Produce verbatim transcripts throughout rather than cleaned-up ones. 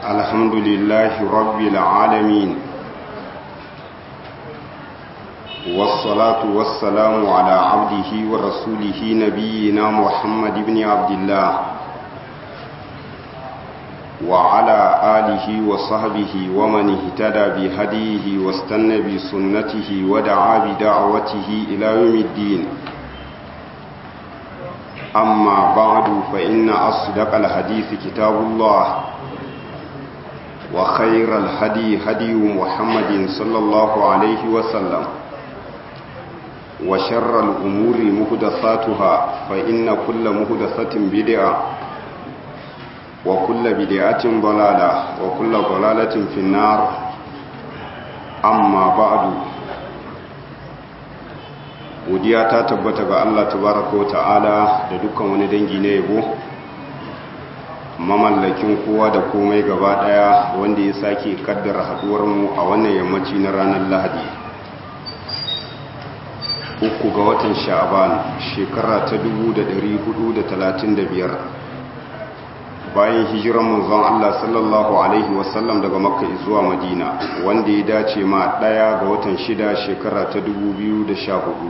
الحمد لله رب العالمين والصلاة والسلام على عبده ورسوله نبينا محمد بن عبد الله وعلى آله وصحبه ومن اهتدى بهديه واستنى بسنته ودعا بدعوته إلى يوم الدين أما بعد فإن أصدق الحديث كتاب الله وخير الهدي هدي محمد صلى الله عليه وسلم وشر الأمور محدثاتها فإن كل محدثة بدعة وكل بدعة ضلالة وكل ضلالة في النار أما بعد godiya ta tabbata ga Allah tabaraka wa ta'ala da dukkan wani dangi na yabo mamallakin kowa da komai gaba daya wanda ya sake kaddara haduwar mu a wannan yammaci na ranar Lahadi uku ga watan Sha'ban shekara ta dubu da ɗari hudu da talatin da biyar bayan hijiran manzon Allah sallallahu alaihi wasallam daga Makka zuwa Madina wanda ya dace ma daya ga watan shida shekara ta dubu biyu da sha hudu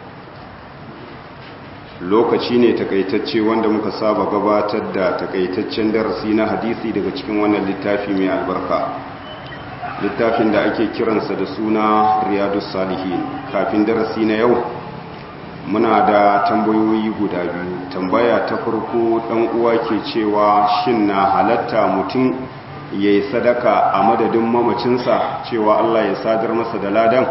lokaci ne takaitacce wanda muka saba gabatar da takaitaccen darasi na hadisi daga cikin wannan littafi mai albarka littafin da ake kiransa da suna Riyadus Salihin kafin darasi na yau muna da tambayoyi guda biyu tambaya ta farko dan uwa ke cewa shin na halatta mutum yayi sadaka a madadin mamacinsa cewa Allah ya sadar masa da ladan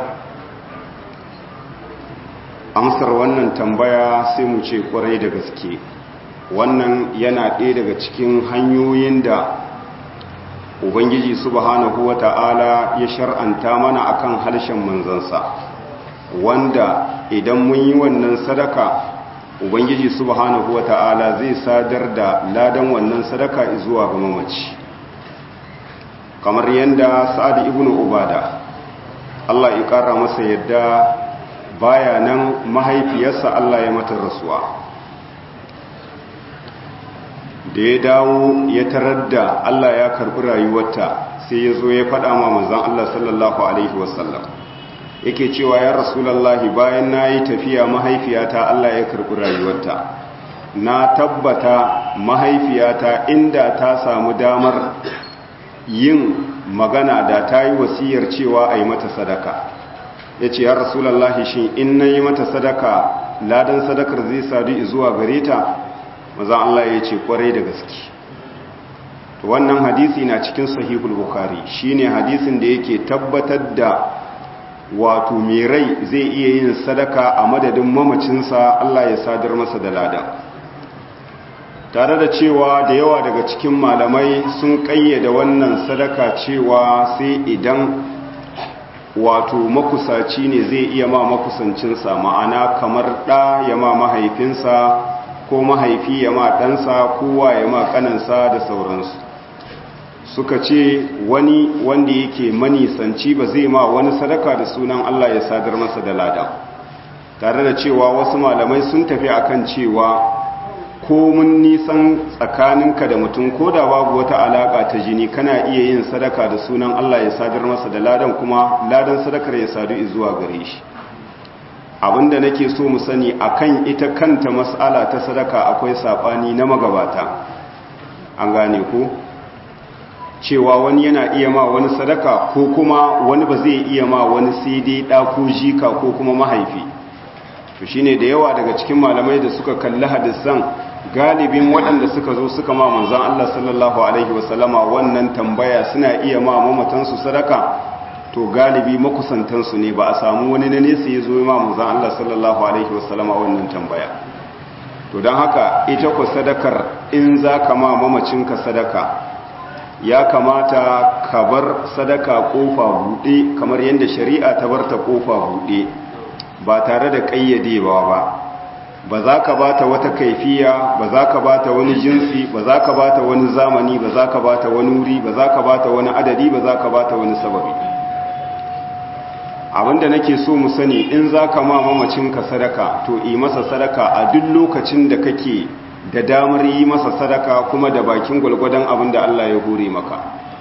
amsar wannan tambaya sai mu ce kwarai da gaske wannan yana ɗaya daga cikin hanyoyin da ubangiji subhanahu wata'ala ya shar'anta mana akan harshen manzansa wanda idan mun yi wannan sadaka ubangiji subhanahu wata'ala zai sadar da ladan wannan sadaka zuwa ga mamaci kamar yadda sa'ad ibn ubada Allah ya ƙara masa yadda baya nan mahaifiyarsa Allah ya mata rasuwa da ya dawo ya tarar da Allah ya karɓi rayuwarta sai ya zo ya faɗa ma manzon Allah sallallahu alaihi wasallam yake cewa ya rasulullahi bayan na yi tafiya mahaifiyata Allah ya karɓi rayuwarta na tabbata mahaifiyata inda ta samu damar yin magana da ta yi wasiyar cewa a yi mata sadaka ya ce ya rasulallahi shi in na yi mata sadaka ladan sadakar zai sadu zuwa gare ta maza Allah ya ce kwarai da gaske to wannan hadisi na cikin sahihul bukhari shine hadisin da yake tabbatar da wato mai rai zai iya yin sadaka a madadin mamacinsa Allah ya sadar masa da ladan tare da cewa da yawa daga cikin malamai sun kayyade wannan sadaka cewa sai idan wato makusaci ne zai iya ma makusancinsa ma'ana kamar ɗa ya ma mahaifinsa ko mahaifi ya ma ɗansa kowa ya ma ƙanansa da sauransu suka ce wani wanda yake manisanci ba zai ma wani sadaka da sunan Allah ya sadar masa da lada tare da cewa wasu malamai sun tafi akan cewa ko mun nisan tsakaninka da mutum ko da babu wata alaka ta jini kana iya yin sadaka da sunan Allah ya sadar masa da ladan kuma ladan sadakar ya sadu zuwa gare shi abinda nake so mu sani akan ita kanta mas'ala ta sadaka akwai sabani na magabata an gane ko cewa wani yana iya ma wani sadaka ko kuma wani ba zai iya ma wani sai dai da ko jika ko kuma mahaifi to shine da yawa daga cikin malamai da suka kalli hadisan galibin waɗanda suka zo suka ma manzan Allah sallallahu Alaihi wasallama wannan tambaya suna iya ma mamatansu sadaka to galibi makusantansu ne ba a samu wani na nesa ya zo ma manzan Allah sallallahu Alaihi wasallama wannan tambaya to don haka ita ku sadakar in za ka ma mamacinka sadaka ya kamata ka bar sadaka kofa buɗe kamar yadda shari'a ta bar ta kofa buɗe ba tare da ƙayyadewa ba ba za ka ba ta wata kaifiya ba za ka ba ta wani jinsi ba za ka ba ta wani zamani ba za ka ba ta wani wuri ba za ka ba ta wani adadi ba za ka ba ta wani sababi abinda nake so mu sani in za ka ma mamacinka sadaka to yi masa sadaka a duk lokacin da kake da damar yi masa sadaka kuma da bakin gwalgwadon abin da Allah ya hore maka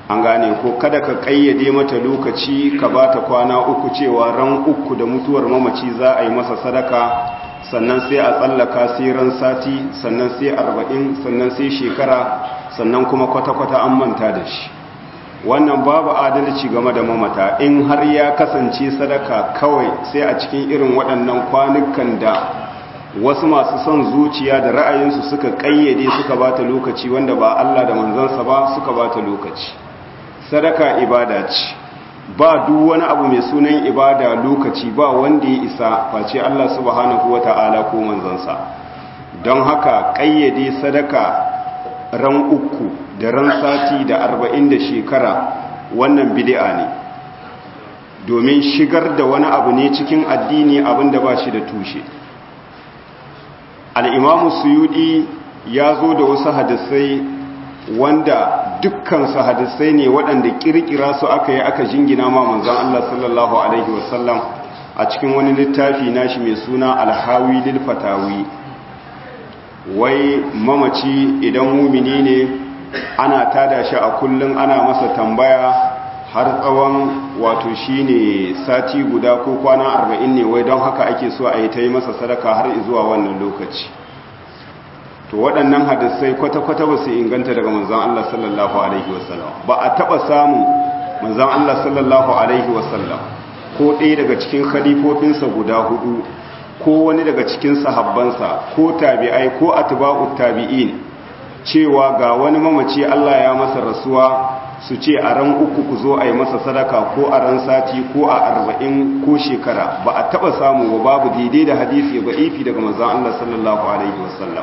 an gane ko kada ka kayyade mata lokaci ka ba ta kwana uku cewa ran uku da mutuwar mamaci za a yi masa sadaka sannan sai a tsallaka sai ran sati sannan sai arba'in sannan sai shekara sannan kuma kwata-kwata an manta da shi wannan babu adalci game da mamata in har ya kasance sadaka kawai sai a cikin irin waɗannan kwanukan da wasu masu son zuciya da ra'ayinsu suka kayyade suka bata lokaci wanda ba Allah da manzansa ba suka bata lokaci sadaka ibada ce ba duk wani abu mai sunan ibada lokaci ba wanda ya isa face Allah subhanahu wata'ala ko manzansa don haka kayyade sadaka ran uku da ran sati da arba'in da shekara wannan bid'a ne domin shigar da wani abu ne cikin addini abinda ba shi da tushe al'imamu suyudi ya zo da wasu hadisai wanda dukkan su hadisai ne waɗanda ƙirƙira su aka yi aka jingina ma manzan Allah sallallahu Alaihi wasallam a cikin wani littafi nashi mai suna alhawi lil fatawi wai mamaci idan mumini ne ana tada shi a kullum ana masa tambaya har tsawon wato shi ne sati guda ko kwana arba'in ne wai don haka ake so a yi ta yi masa sadaka har zuwa wannan lokaci to waɗannan hadisai kwata-kwata ba su inganta daga manzan Allah sallallahu Alaihi wasallam ba a taɓa samun manzan Allah sallallahu Alaihi wasallam ko ɗaya daga cikin khalifofinsa guda hudu ko wani daga cikin sahabbansa ko tabi'ai ko atba'ut tabi'in cewa ga wani mamaci Allah ya masa rasuwa su ce a ran uku ku zo a yi masa sadaka ko a ran sati ko a arba'in ko shekara ba a taɓa samu ba babu daidai da hadisi ba ifi daga manzan Allah sallallahu Alaihi wasallam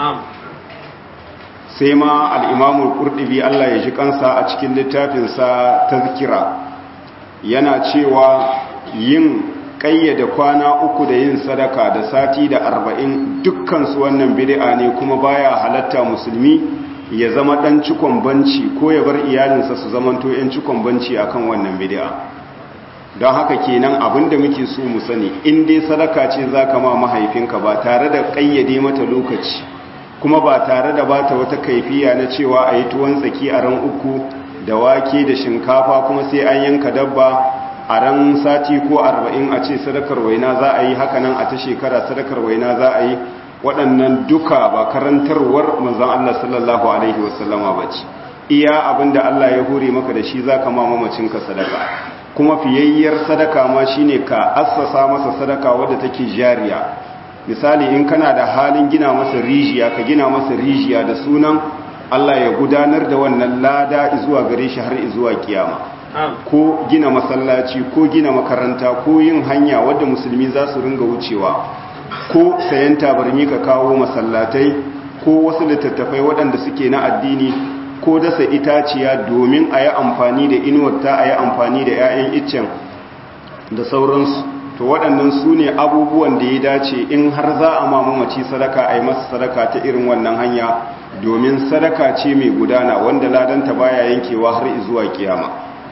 sai ma al'imamul ƙurɗibi Allah ya ji kansa a cikin littafinsa ta zikira yana cewa yin ƙayyade kwana uku da yin sadaka da sati da arba'in dukkansu wannan bid'a ne kuma baya halatta musulmi ya zama ɗan cikon banci ko ya bar iyalinsa su zamanto ‘yan cikon banci akan wannan bid'a don haka kenan abinda muke so mu sani in dai sadaka ce za ka ma mahaifinka ba tare da ƙayyade mata lokaci kuma ba tare da ba ta wata kaifiya na cewa a yi tuwon tsaki a ran uku da wake da shinkafa kuma sai an yanka dabba a ran sati ko arba'in a ce sadakar waina za a yi hakanan a ta shekara sadakar waina za a yi waɗannan duka ba karantarwar manzon Allah sallallahu alaihi wasallama ba ce iya abinda Allah ya hore maka da shi za ka ma mamacinka sadaka kuma fiyayyar sadaka ma shine ka assasa masa sadaka wadda take jariya misali in kana da halin gina masa rijiya ka gina masa rijiya da sunan Allah ya gudanar da wannan lada zuwa gare shi har zuwa kiyama ko gina masallaci ko gina makaranta ko yin hanya wadda musulmi za su ringa wucewa ko sayan tabarmi ka kawo masallatai ko wasu littattafai waɗanda suke na addini ko dasa itaciya domin a yi amfani da inuwarta a yi amfani da 'ya'yan iccen da sauransu to waɗannan su ne abubuwan da ya dace in har za a mamaci sadaka a yi masa sadaka ta irin wannan hanya domin sadaka ce mai gudana wanda ladanta baya yankewa har zuwa kiyama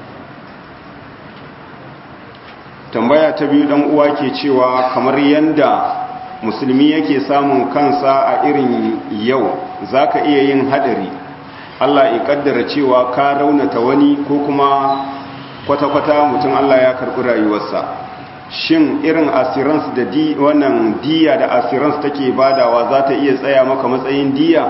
tambaya ta biyu dan uwa ke cewa kamar yanda musulmi yake samun kansa a irin yau zaka iya yin hadari Allah ya kaddara cewa ka raunata wani ko kuma kwata-kwata mutum Allah ya karɓi rayuwarsa shin irin assurance da di wannan diya da assurance take badawa za ta iya tsaya maka matsayin diya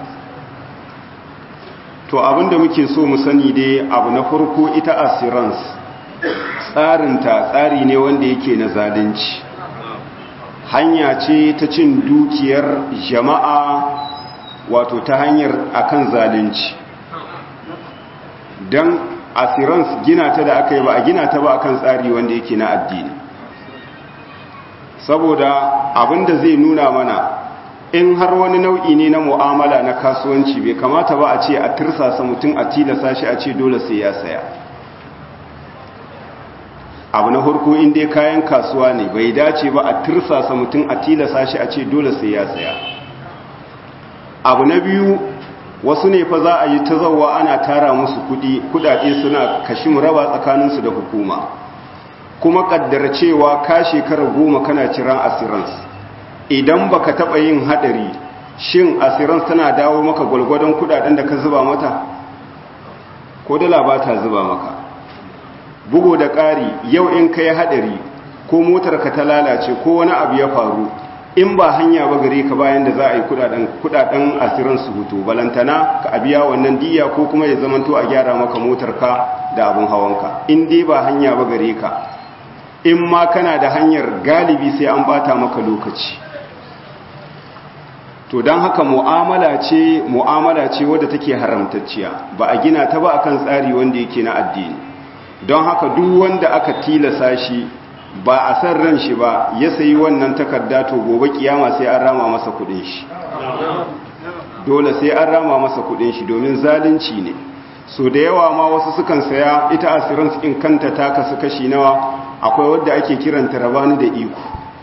to abinda muke so mu sani dai abu na farko ita assurance tsarinta tsari ne wanda yake na zalunci hanya ce ta cin dukiyar jama'a wato ta hanyar akan zalunci don assurance gina ta da aka yi ba a gina ta ba akan tsari wanda yake na addini saboda abinda zai nuna mana in har wani nau'i ne na mu'amala na kasuwanci bai kamata ba a ce a tirsasa mutum a tilasa shi a ce dole sai ya saya abu na harko in dai kayan kasuwa ne bai dace ba a tirsasa mutum a tilasa shi a ce dole sai ya saya abu na biyu wasu ne fa za a yi ta zauwa ana tara musu kudi kudade suna kashin raba tsakaninsu da hukuma kuma kaddara cewa ka shekara goma kana ciran assurance idan baka taba yin hadari shin assurance tana dawo maka gwalgwadon kudaden da ka zuba mata ko dala ba ta zuba maka. Bugo da ƙari yau in ka yi haɗari ko motar ka ta lalace ko wani abu ya faru, in ba hanya ba gare ka bayan da za a yi kudaden asirin su hutu balantana ka biya wannan diya ko kuma ya zamanto a gyara maka motar ka da abin hawanka. In dai ba hanya ba gare ka, in ma kana da hanyar galibi sai an bata maka lokaci. To don haka mu'amala ce mu'amala ce wadda take haramtacciya, ba a gina ta ba akan tsari wanda yake na addini. Don haka duk wanda aka tilasa shi ba a san ran shi ba ya sayi wannan takarda, to gobe kiyama sai an rama masa kudin shi, dole sai an rama masa kudin shi, domin zalunci ne. So da yawa ma wasu sukan saya ita assurance in kanta ta kasu kashi nawa, akwai wadda ake kiranta rabani da iko.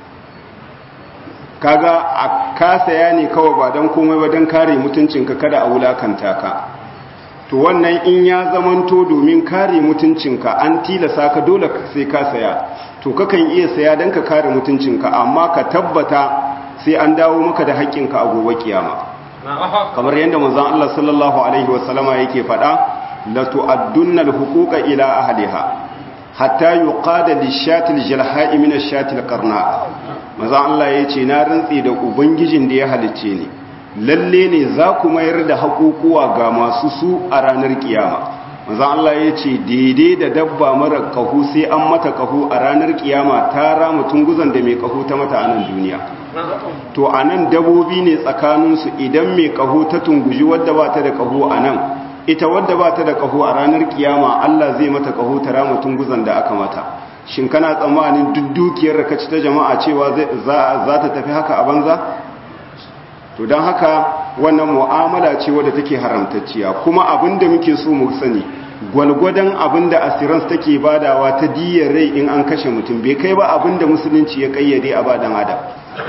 Kaga a ka saya ne kawai ba don komai ba don kare mutuncinka kada a wulakanta ka. To wannan in ya zamanto domin kare mutuncinka an tilasa ka dole sai ka saya, to kakan iya saya don ka kare mutuncinka, amma ka tabbata sai an dawo maka da haƙƙinka a gobe kiyama. Kamar yadda manzon Allah sallallahu alaihi wasallama yake faɗa, la tu'addunna al-huquqa ila ahliha hatta yuqada lish-shati al-jalha'i min ash-shati al-qarna. Manzon Allah yace na rantsi da ubangijin da ya halicce ni, lalle ne za ku mayar da haƙuƙuwa ga masu su a ranar kiyama. Manzon Allah yace daidai da dabba mara kahu sai an mata kahu a ranar kiyama ta rama tunguzan da mai kahu ta mata a nan duniya. To a nan dabobi ne tsakaninsu, idan mai kaho ta tunguji wadda ba ta da kaho a nan, ita wadda ba ta da kaho a ranar kiyama Allah zai mata kaho ta rama tunguzan da aka mata. Shin kana tsammanin duk dukiyar da ka ci ta jama'a cewa za ta tafi haka a banza? To don haka wannan mu'amala ce wadda take haramtacciya, kuma abin da muke so mu sani, gwalgwadon abin da asirans take badawa ta diyar rai in an kashe mutum bai kai ba abin da musulunci ya kayyade a badan adam.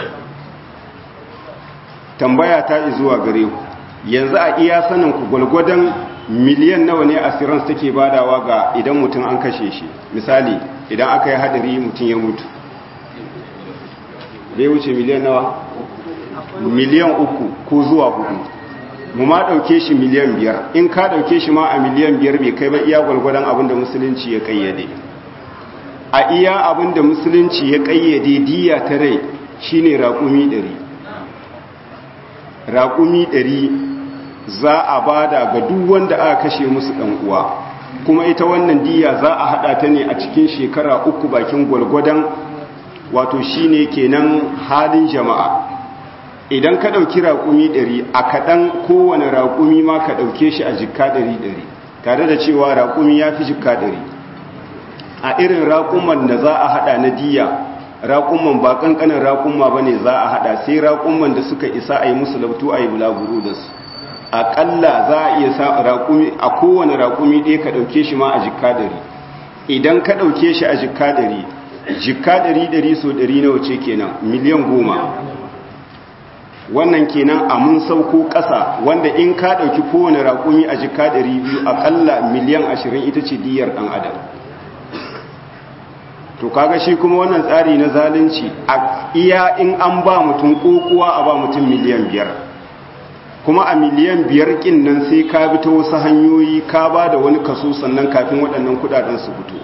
Tambaya ta zuwa gare ku, yanzu a iya sanin ku gwalgwadon miliyan nawa ne asirans take badawa ga idan mutum an kashe shi? Misali idan aka yi hadari mutum ya mutu, bai wuce miliyan nawa? Miliyan uku ko zuwa hudu. Mu ma dauke shi miliyan biyar, in ka dauke shi ma a miliyan biyar bai kai ba iya gwalgwadon abin da musulunci ya kayyade. A iya abin da musulunci ya kayyade diya ta rai shine raƙumi ɗari. Raƙumi ɗari za a bada ga duk wanda aka kashe musu ɗan uwa, kuma ita wannan diya za a haɗa ta ne a cikin shekara uku bakin gwalgwadon, wato shine kenan halin jama'a. Idan ka ɗauki raƙumi ɗari a kaɗan, kowane raƙumi ma ka ɗauke shi a jikka ɗari ɗari, tare da cewa raƙumi ya fi jikka ɗari. A irin raƙuman da za a haɗa na diya, raƙumman ba ƙanƙanin raƙumma ba ne za a haɗa, sai raƙumman da suka isa a yi musu labtu a yi bulaguro da su. Aƙalla za a iya sa raƙumi, a kowane raƙumi ɗaya ka ɗauke shi ma a jikka ɗari. Idan ka ɗauke shi a jikka ɗari, jikka ɗari ɗari so ɗari nawa ce kenan? Miliyan goma. Wannan kenan a mun sauko ƙasa, wanda in ka ɗauki kowane raƙumi a jikka ɗari biyu, aƙalla miliyan ashirin ita ce diyar ɗan adam. To kaga shi kuma wannan tsari na zalunci, a iya in an ba mutum kokuwa a ba mutum miliyan biyar, kuma a miliyan biyar kin nan sai ka bi ta wasu hanyoyi ka ba da wani kaso sannan kafin waɗannan kudaden su fito.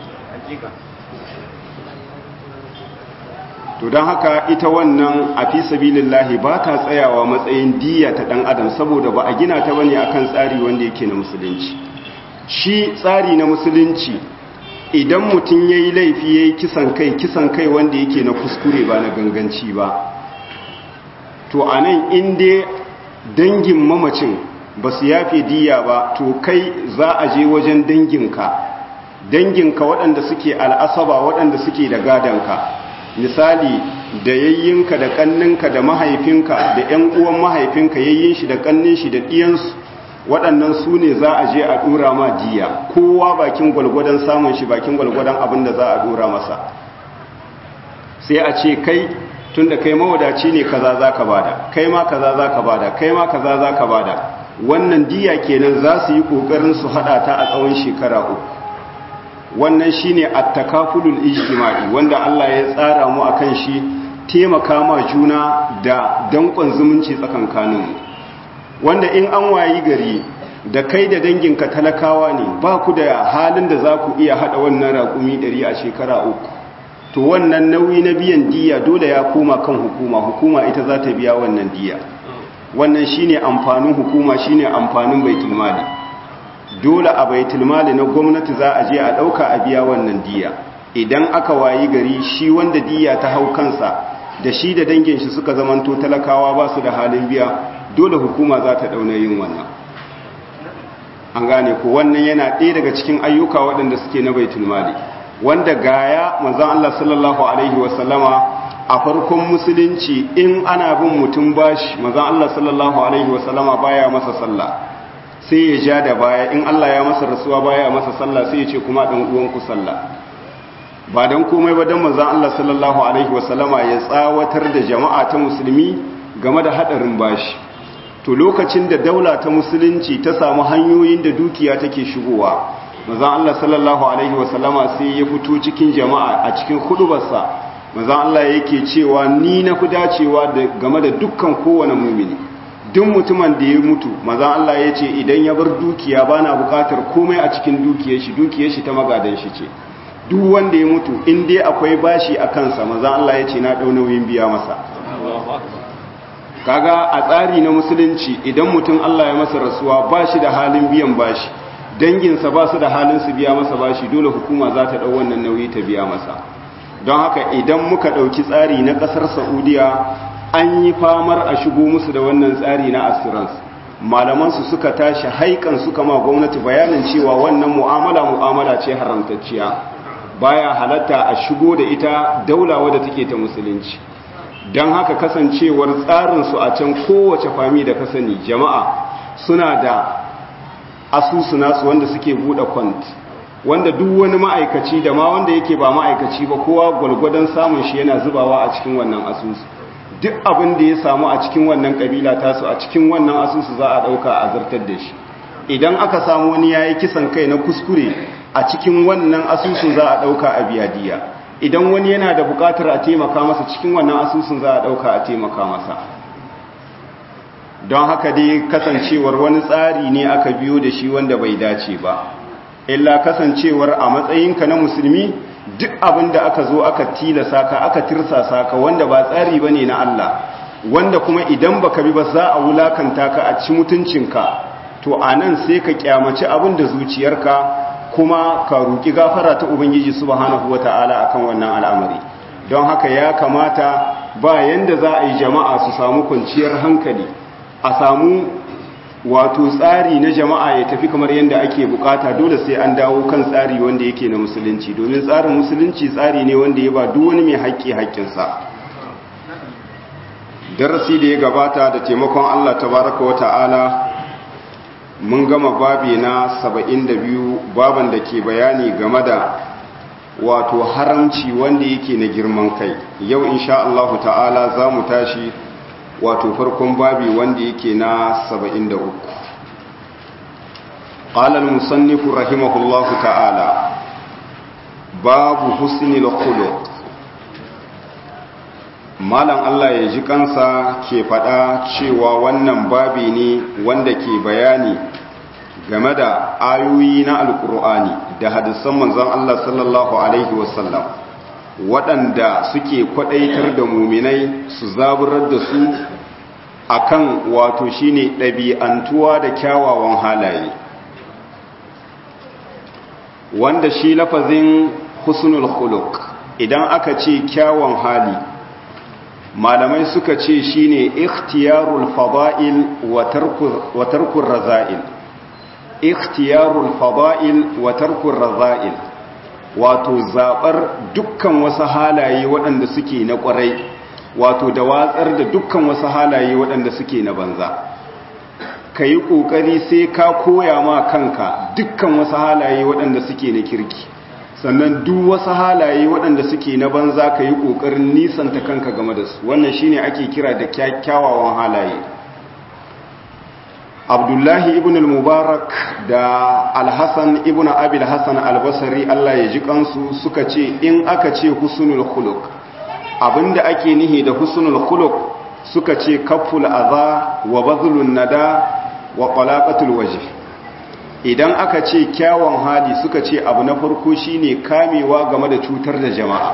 To don haka ita wannan a fi sabilillahi ba ta tsayawa matsayin diya ta ɗan adam, saboda ba a gina ta bane akan tsari wanda yake na musulunci. Shi tsari na musulunci, idan mutum ya yi laifi ya yi kisan kai, kisan kai wanda yake na kuskure ba na ganganci ba, to a nan inda dangin mamacin ba su yafe diya ba, to kai za a je wajen danginka danginka waɗanda suke al'asaba, waɗanda suke da gadanka, misali da yayyinka da ƙanninka da mahaifinka da ‘yan uwan mahaifinka, yayyin shi da ƙannin shi da ɗiyansu, waɗannan su ne za a je a ɗora ma diya, kowa bakin gwalgwadon samun shi, bakin gwalgwadon abin da za a ɗora masa. Sai a ce kai tun da kai mawadaci ne kaza za ka bada, kai ma kaza za ka bada, kai ma kaza za ka bada. Wannan diya kenan za su yi ƙoƙarin su haɗa ta a tsawon shekara uku. Wannan shi ne attakafulul ijtima'i, wanda Allah ya tsara mu a kan shi, taimaka ma juna da danƙon zumunci tsakankaninmu. Wanda in an wayi gari da kai da danginka talakawa ne ba ku da halin da za ku iya haɗa wannan raƙumi ɗari a shekara uku to wannan nauyi na biyan diya dole ya koma kan hukuma hukuma ita za ta biya wannan diya wannan shine amfanin hukuma shine amfanin baitul mali dole a baitul mali na gwamnati za a je a ɗauka a biya wannan diya idan aka wayi gari shi wanda diya ta hau kansa da shi da dangin shi suka zamanto talakawa ba su da halin biya dole hukuma za ta ɗauna yin wannan an gane ko wannan yana ɗaya daga cikin ayyuka waɗanda suke na baitul mali wanda gaya manzon Allah sallallahu alaihi wasallama a farkon musulunci in ana bin mutum bashi manzon Allah sallallahu alaihi wasallama baya masa sallah sai ya ja da baya in Allah ya masa rasuwa baya masa sallah sai ya ce kuma dan uwanku sallah ba dan komai ba dan manzon Allah sallallahu alaihi wasallama ya tsawatar da jama'a ta musulmi game da hadarin bashi to lokacin da daula ta musulunci ta samu hanyoyin da dukiya take shigowa manzon Allah sallallahu alaihi wasallama sai ya fito cikin jama'a a cikin hudubarsa manzon Allah yake cewa ni na fi dacewa da game da dukkan kowane mumini duk mutumin da ya mutu manzon Allah ya ce idan ya bar dukiya bana bukatar komai a cikin dukiyar shi dukiyar shi ta magadan shi ce duk wanda ya mutu in dai akwai bashi a kansa manzon Allah ya ce na dau nauyin biya masa kaga a tsari na musulunci idan mutum Allah ya masa rasuwa bashi da halin biyan bashi danginsa ba su da halin su biya masa bashi dole hukuma za ta ɗau wannan nauyi ta biya masa don haka idan muka ɗauki tsari na ƙasar saudiya an yi famar a shigo musu da wannan tsari na assurance malamansu suka tashi haikan suka ma gwamnati bayanin cewa wannan mu'amala mu'amala ce haramtacciya baya halatta a shigo da ita daula wadda take ta musulunci don haka kasancewar tsarinsu a can kowace fami da ka sani jama'a suna da asusu nasu wanda suke buɗe kwant wanda duk wani ma'aikaci da ma wanda yake ba ma'aikaci ba kowa gwalgwadon samun shi yana zubawa a cikin wannan asusu duk abin da ya samu a cikin wannan kabila tasu a cikin wannan asusu za a ɗauka a zartar da shi idan aka samu wani ya yi kisan kai na kuskure a cikin wannan asusun za a ɗauka a biya diya idan wani yana da buƙatar a taimaka masa cikin wannan asusun za a ɗauka a taimaka masa don haka dai kasancewar wani tsari ne aka biyo da shi wanda bai dace ba illa kasancewar a matsayinka na musulmi duk abin da aka zo aka tilasa ka aka tirsasa ka wanda ba tsari bane na Allah wanda kuma idan baka bi ba za a wulakanta ka a ci mutuncinka to anan sai ka kyamaci abin da zuciyarka kuma ka roki gafara ta ubangiji subhanahu wataala akan wannan al'amari don haka ya kamata ba yanda za a yi jama'a su samu kwanciyar hankali a samu wato tsari na jama'a ya tafi kamar yadda ake bukata dole sai an dawo kan tsari wanda yake na musulunci domin tsarin musulunci tsari ne wanda ya ba duk wani mai haƙƙi haƙƙinsa darasi da ya gabata da taimakon Allah tabaraka wa ta'ala mun gama babi na saba'in da biyu baban da ke bayani game da wato haramci wanda yake na girman kai yau insha Allah ta'ala za mu tashi wato farkon babi wanda yake na saba'in da uku qala al-musannif rahimahullahu ta'ala babu husnil khuluq malam Allah ya ji kansa ke fada cewa wannan babi ne wanda ke bayani game da ayoyi na alkur'ani da hadisan manzon Allah sallallahu alaihi wasallam waɗanda suke kwaɗaitar da muminai su zaburar da su akan wato shine ɗabi'antuwa da kyawawan halaye wanda shi lafazin husnul khuluq idan aka ce kyawun hali malamai suka ce shine ikhtiyarul fada'il wa tarkur raza'il ikhtiyarul fada'il wa tarkur raza'il wato zabar dukkan wasu halaye waɗanda suke na ƙwarai wato da watsar da dukkan wasu halaye waɗanda suke na banza ka yi ƙoƙari sai ka koya ma kanka dukkan wasu halaye waɗanda suke na kirki sannan duk wasu halaye waɗanda suke na banza ka yi ƙoƙarin nisanta kanka game da su wannan shine ake kira da kyawawan halaye abdullahi ibn al-mubarak da al-hassan ibn abil hassan al-basri Allah ya ji kansu suka ce in aka ce husnul khuluq abinda ake nihi da husnul khuluq suka ce kafful adha wa badlun nada wa qalaqatul wajh idan aka ce kyawun hali suka ce abu na farko shine kamewa game da cutar da jama'a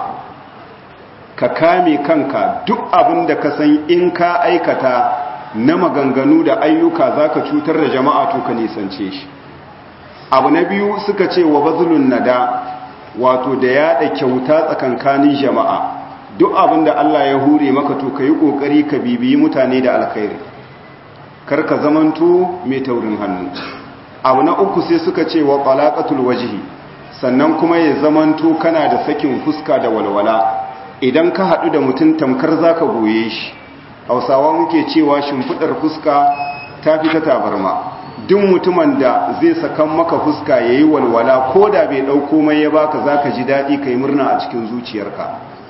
ka kame kanka duk abin da ka san in ka aikata na maganganu da ayyuka zaka cutar da jama'a to ka nisance shi. Abu na biyu suka ce wa bazlun nada, wato da yada kyauta tsakankanin jama'a, duk abin da Allah ya hure maka to ka yi ƙoƙari ka bibiyi mutane da alkhairi, kar ka zamanto mai taurin hannu. Abu na uku sai suka ce wa talaqatul wajhi, sannan kuma ya zamanto kana da sakin fuska da walwala. Idan ka haɗu da mutum tamkar zaka goye shi, hausawa muke cewa shimfiɗar fuska ta fi ta tabarma. Duk mutumin da zai sakan maka fuska ya yi walwala ko da bai ɗauko mai ya baka za ka ji daɗi ka yi murna a cikin zuciyarka.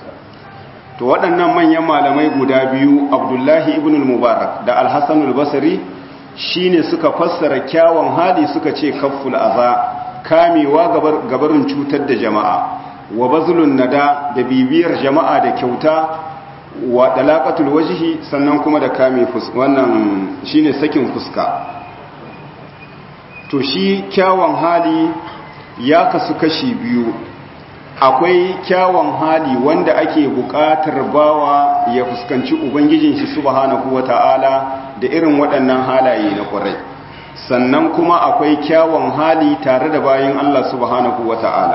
To waɗannan manyan malamai guda biyu, Abdullahi ibn al-Mubarak da Al-Hassan al-Basri, shi ne suka fassara kyawun hali suka ce kafful aza, kamewa gabarin cutar da jama'a, wa bazlun nada da bibiyar jama'a da kyauta, wa dalaqatul wajhi sannan kuma da kame fuska, wannan shine sakin fuska. To shi kyawun hali ya kasu kashi biyu. Akwai kyawun hali wanda ake buƙatar bawa ya fuskanci ubangijin shi subhanahu wata'ala da irin waɗannan halaye na ƙwarai. Sannan kuma akwai kyawun hali tare da bayin Allah subhanahu wata'ala.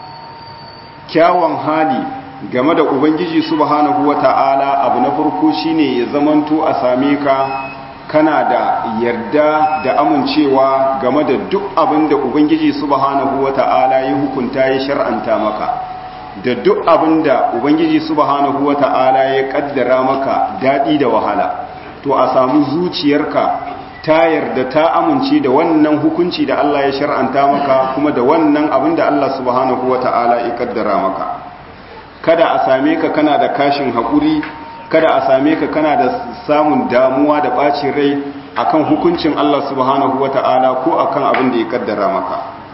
Kyawun hali game da ubangiji subhanahu wata'ala abu na farko shine ya zamanto a same ka kana da yarda da amincewa game da duk abin da Ubangiji subhanahu wata'ala ya hukunta ya shar'anta maka, da duk abin da Ubangiji subhanahu wata'ala ya kaddara maka daɗi da wahala, to a samu zuciyarka ta yarda ta amince da wannan hukunci da Allah ya shar'anta maka kuma da wannan abin da Allah subhanahu wata'ala ya kaddara maka. Kada a same ka kana da kashin haƙuri, kada a same ka kana da samun damuwa da ɓacin rai akan hukuncin Allah subhanahu wata'ala ko akan abin da ya kaddara maka.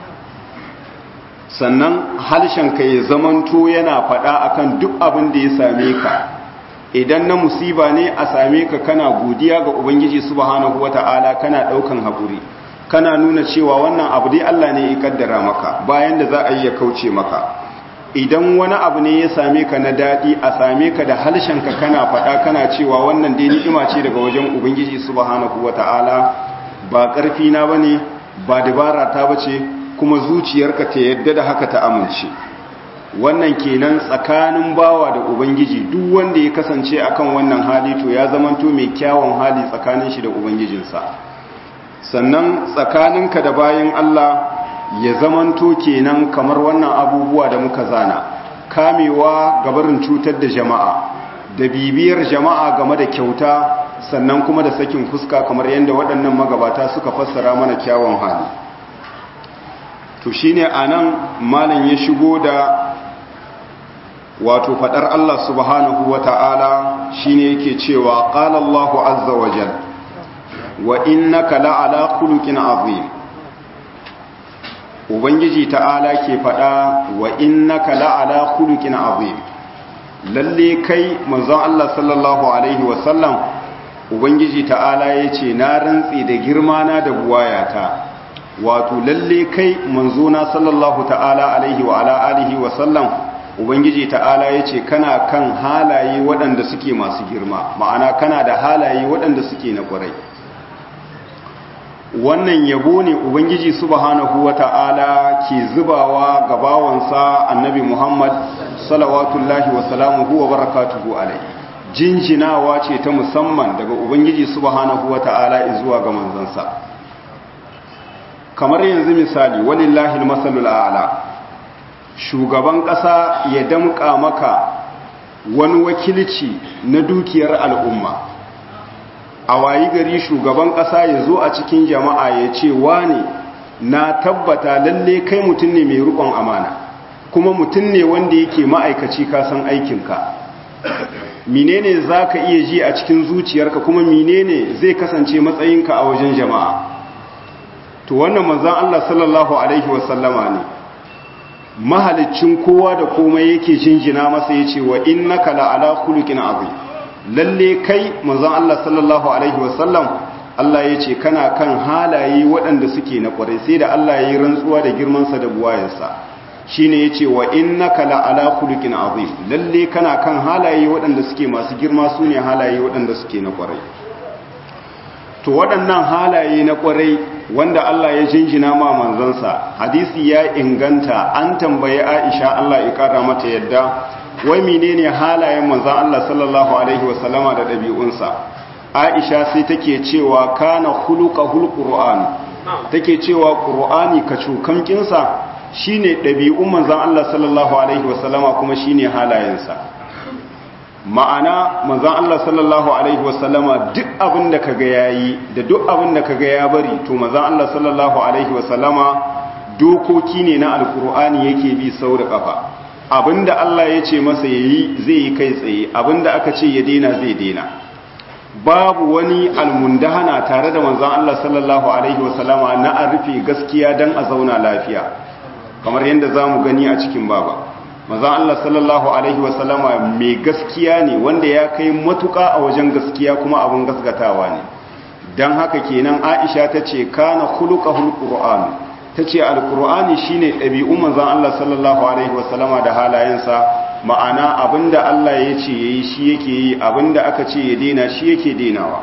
Sannan harshenka ya zamanto yana faɗa akan duk abin da ya same ka. Idan na musiba ne a same ka kana godiya ga Ubangiji subhanahu wata'ala, kana ɗaukan haƙuri, kana nuna cewa wannan abu dai Allah ne ya kaddara maka, bayan da za a yi ya kauce maka. Idan wani abu ne ya same ka na daɗi a same ka da harshenka kana faɗa kana cewa wannan dai ni'ima ce daga wajen Ubangiji subhanahu wata'ala, ba ƙarfi na bane, ba dabara ta bace, kuma zuciyarka ta yadda da haka ta amince. Wannan kenan tsakanin bawa da Ubangiji, duk wanda ya kasance akan wannan hali to ya zamanto mai kyawun hali tsakanin shi da Ubangijinsa. Sannan tsakaninka da bayin Allah ya zamanto kenan kamar wannan abubuwa da muka zana, kamewa gabarin cutar da jama'a, da bibiyar jama'a game da kyauta, sannan kuma da sakin fuska kamar yadda waɗannan magabata suka fassara mana kyawun hali. To shine anan malam ya shigo da wato fadar Allah subhanahu wata'ala, shine yake cewa qala Allahu azza wa jalla wa innaka la'ala khuluqin azim. Ubangiji ta'ala ke faɗa wa innaka la'ala khuluqin azim, lalle kai manzon Allah sallallahu alaihi wasallam, Ubangiji ta'ala yace na rantsi da girma na da buwayata, wato lalle kai manzona sallallahu ta'ala alaihi wa ala alihi wasallam, Ubangiji ta'ala yace kana kan halaye waɗanda suke masu girma, ma'ana kana da halaye waɗanda suke na ƙwarai. Wannan yabo ne Ubangiji subhanahu wata'ala ke zubawa ga bawansa annabi Muhammad salawatullahi wa salamuhu wa barakatuhu alaihi. Jinjinawa ce ta musamman daga Ubangiji subhanahu wata'ala zuwa ga manzansa. Kamar yanzu misali, walillahi almasalul a'la, shugaban ƙasa ya damƙa maka wani wakilci na dukiyar al'umma. A wayi gari shugaban ƙasa ya zo a cikin jama'a ya ce wane na tabbata lalle kai mutum ne mai riƙon amana, kuma mutum ne wanda yake ma'aikaci ka san aikinka. Menene za ka iya ji a cikin zuciyarka, kuma menene zai kasance matsayinka a wajen jama'a. To wannan manzon Allah sallallahu alaihi wasallama ne, mahaliccin kowa da komai yake jinjina masa ya ce wa innaka la'ala khuluqin azim. Lalle kai manzon Allah sallallahu alaihi wasallam Allah ya ce kana kan halaye waɗanda suke na ƙwarai sai da Allah ya yi rantsuwa da girmansa da buwayarsa shi ne ya ce wa innaka la'ala khuluqin azim lalle kana kan halaye waɗanda suke masu girma su ne halaye waɗanda suke na ƙwarai to waɗannan halaye na ƙwarai wanda Allah ya jinjina ma manzansa hadisi ya inganta an tambaye Aisha Allah ya kara mata yadda wai menene halayen manzan Allah sallallahu alaihi wasallama da ɗabi'unsa Aisha sai take cewa kana khuluqahul qur'an take cewa qur'ani kacukan kinsa shine ɗabi'un manzan Allah sallallahu alaihi wasallama kuma shine halayensa ma'ana manzan Allah sallallahu alaihi wasallama duk abin da kaga yayi da duk abin da kaga ya bari to manzan Allah sallallahu alaihi wasallama dokoki ne na alqur'ani yake bi sau da kafa abinda Allah ya ce masa yayi zai yi kai tsaye abinda aka ce ya daina zai daina babu wani almundahana tare da manzon Allah sallallahu alaihi wasallama na a rufe gaskiya dan a zauna lafiya kamar yadda zamu gani a cikin baba manzon Allah sallallahu alaihi wasallama mai gaskiya ne wanda ya kai matuka a wajen gaskiya kuma abun gaskatawa ne dan haka kenan Aisha tace kana khuluqahul qur'an tace alqur'ani shine dabi'un manzon Allah sallallahu alaihi wasallama da halayensa ma'ana abinda Allah ya ce yayi shi yake yi abinda aka ce ya dena shi yake denawa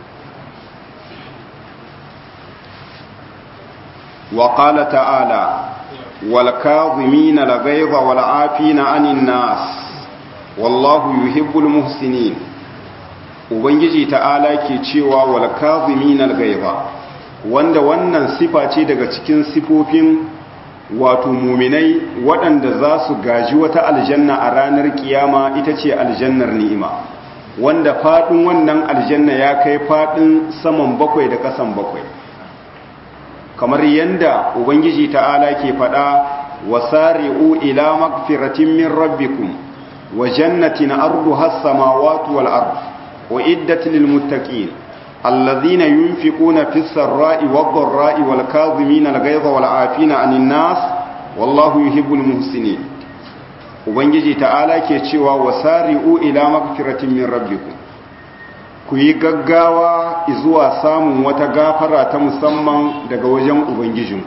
wa qala ta'ala wal kadhimina al ghayza wal 'afina 'anil nas wallahu yuhibbul muhsinin ubangiji ta'ala ke cewa wal kadhimina al ghayza wanda wannan sifa ce daga cikin sifofin wato muminai waɗanda za su gaji wata aljanna a ranar kiyama ita ce aljannar ni'ima wanda faɗin wannan aljanna ya kai faɗin saman bakwai da ƙasan bakwai kamar yanda ubangiji ta'ala ke faɗa wasari'u ila magfiratin min rabbikum wa jannatin arduha as-samawati wal ard uiddat lil muttaqin الذين ينفقون في السراء والضراء والكاظمين الغيظ والعافين عن الناس والله يحب المحسنين ubangiji ta'ala ke cewa wasari'u ila magfiratin min rabbikum ku yi gaggawa zuwa samun wata gafara ta musamman daga wajen ubangijinku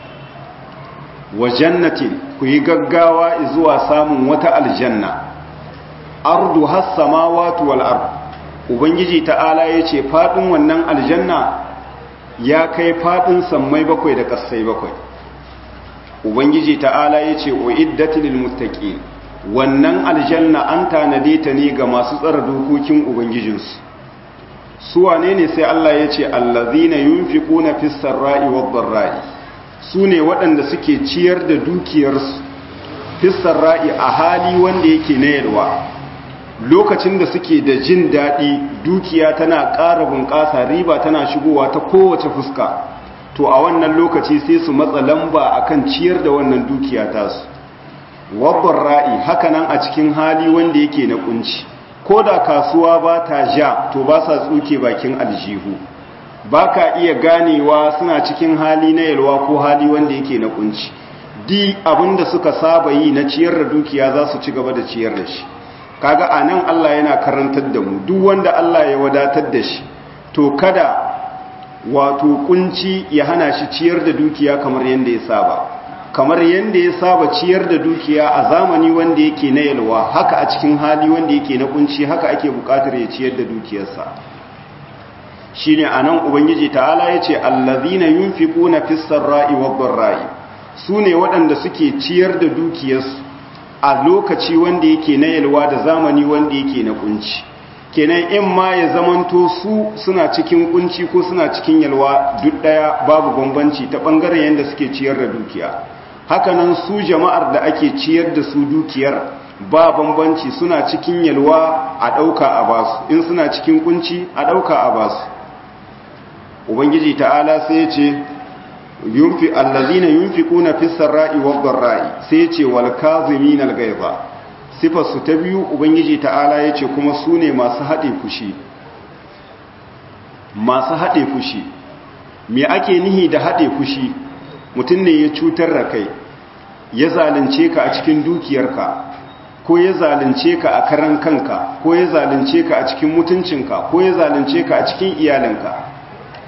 wa jannatin ku yi gaggawa zuwa samun wata aljanna ardu has samawati wal ard ubangiji ta'ala ya ce faɗin wannan aljanna ya kai faɗin sammai bakwai da ƙasai bakwai ubangiji ta'ala ya ce o iddatilil muttaqin wannan aljanna an tanade ta ne ga masu tsara dokokin ubangijinsu su wane ne sai Allah ya ce allazina yunfiquna fis sarra'i wad dharra'i su ne waɗanda suke ciyar da dukiyarsu fis sarra'i a hali wanda yake na yalwa lokacin da suke da jin daɗi dukiya tana ƙara bunƙasa riba tana shigowa ta kowace fuska to a wannan lokaci sai su matsa lamba akan ciyar da wannan dukiya tasu wabbar ra'i hakanan a cikin hali wanda yake na kunci ko da kasuwa ba ta ja to ba sa tsuke bakin aljihu ba ka iya ganewa suna cikin hali na yalwa ko hali wanda yake na kunci di abinda suka saba yi na ciyar da dukiya za su ci gaba da ciyar da shi kaga anan Allah yana karantar da mu duk wanda Allah ya wadatar da shi to kada wato kunci ya hana shi ciyar da dukiya kamar yanda ya saba kamar yanda ya saba ciyar da dukiya a zamani wanda yake na yalwa haka a cikin hali wanda yake na kunci haka ake bukatar ya ciyar da dukiyarsa shine anan ubangiji ta'ala yace allazina yunfiquna fis sarra'i wad dharra'i sune waɗanda suke ciyar da dukiyarsu a lokaci wanda yake na yalwa da zamani wanda yake na kunci kenan in ma ya zamanto su suna cikin kunci ko suna cikin yalwa duk daya babu bambanci ta bangaren yanda suke ciyar da dukiya hakanan su jama'ar da ake ciyar da su dukiyar ba bambanci suna cikin yalwa a dauka a basu in suna cikin kunci a dauka a basu ubangiji ta'ala sai ya ce yunfi allazina yunfiquna fis sarra'i wad dharra'i sai yace wal kazimin al ghaiza sifar su ta biyu ubangiji ta'ala yace kuma sune masu hade fushi masu hade fushi me ake nihi da hade fushi mutun ne ya cutar da kai ya zalunce ka a cikin dukiyarka ko ya zalunce ka a karan kanka ko ya zalunce ka a cikin mutuncinka ko ya zalunce ka a cikin iyalinka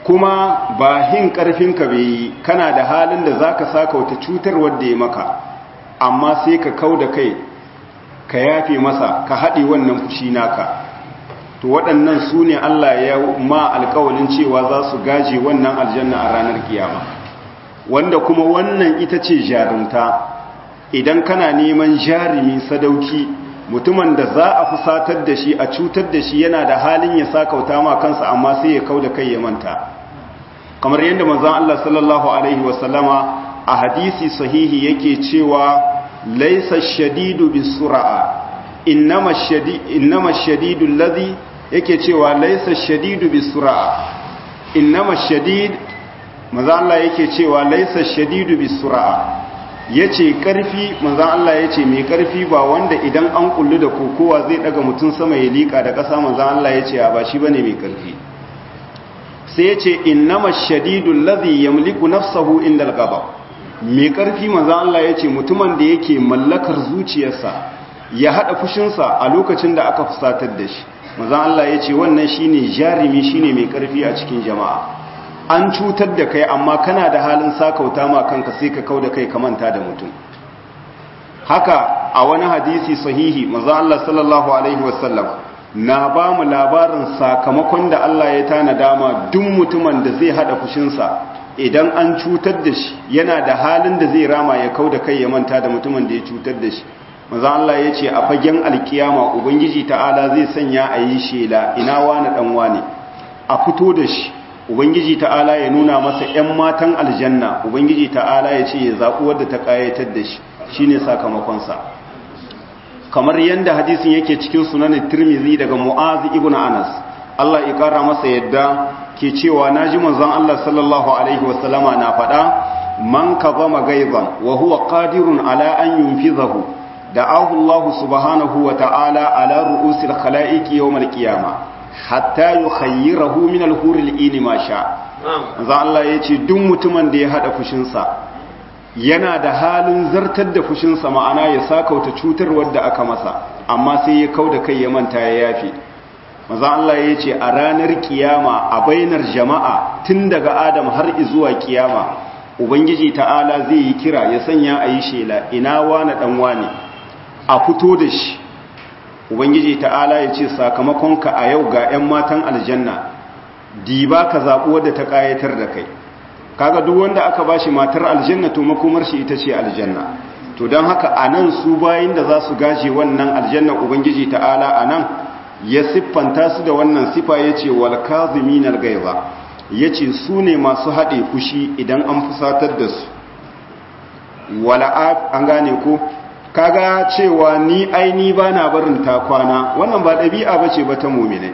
kuma ba hin ƙarfinka bai yi kana da halin da za ka saka wata cutar wadda ya maka amma sai ka kau da kai ka yafe masa ka haɗe wannan fushi naka to waɗannan su ne Allah ya ma alƙawalin cewa za su gaje wannan aljanna a ranar kiyama wanda kuma wannan ita ce jarumta idan kana neman jarumi sadauki mutumin da za a fusatar da shi a cutar da shi yana da halin ya sakauta ma kansa amma sai ya kau da kai ya manta kamar yadda manzon Allah sallallahu alaihi wasallama a hadisi sahihi yake cewa laisa shadidu bisur'a innama shadid innama shadidu alladhi yake cewa laisa shadidu bisur'a innama shadid manzon Allah yake cewa laisa shadidu bisur'a yace karfi manzon Allah yace mai karfi ba wanda idan an kullu da kokowa zai daga mutun sama ya lika da kasa manzon Allah yace ba shi bane mai karfi sai yace innama shadidu alladhi yamliku nafsahu inda al-ghadab mai ƙarfi manzan Allah ya ce mutumin da yake mallakar zuciyarsa ya haɗa fushinsa a lokacin da aka fusatar da shi manzan Allah ya ce wannan shi ne jarumi shi ne mai ƙarfi a cikin jama'a an cutar da kai amma kana da halin sakauta ma kanka sai ka kau da kai ka manta da mutum haka a wani hadisi sahihi manzan Allah sallallahu alaihi wasallam na ba mu labarin sakamakon da Allah ya tana dama duk mutumin da zai haɗa fushinsa idan an cutar da shi yana da halin da zai rama ya kau da kai ya manta da mutumin da ya cutar da shi maza Allah ya ce a fagen alkiyama ubangiji ta'ala zai sanya a yi shela ina wani dan wani a fito da shi ubangiji ta'ala ya nuna masa 'yan matan aljanna ubangiji ta'ala ya ce ya zaɓi wadda ta ƙayatar da shi shine sakamakonsa kamar yadda hadisin yake cikin sunanin tirmizi daga mu'azi ibn anas Allah ya ƙara masa yadda ke cewa na ji manzon Allah sallallahu Alaihi wasallama na faɗa man ka zama gaizan wa huwa ƙadirun ala an yunfizahu da ahullahu subhanahu wa ta'ala ala ru'usil khala'iki yau malkiyama hatta yi khayyirahu min alhuril ini ma sha manzon Allah ya ce duk mutumin da ya haɗa fushinsa yana da halin zartar da fushinsa ma'ana ya sakauta cutarwar da aka masa amma sai ya kau da kai ya manta ya yafe maza Allah ya ce a ranar kiyama a bainar jama'a tun daga adam har zuwa kiyama ubangiji ta'ala zai yi kira ya sanya a yi shela ina wane dan wane a fito da shi ubangiji ta'ala ya ce sakamakonka a yau ga 'yan matan aljanna diba ka zaɓi wadda ta ƙayatar da kai kaga duk wanda aka bashi matar aljanna to makomar shi ita ce aljanna to don haka a nan su bayin da za su gaje wannan aljanna ubangiji ta'ala a nan ya siffanta su da wannan sifa ya ce wal kaziminal gaiza ya ce su ne masu haɗe fushi idan an fusatar da su wala an gane ko kaga cewa ni aini ba na barin ta kwana wannan ba ɗabi'a ba ce ba ta mumini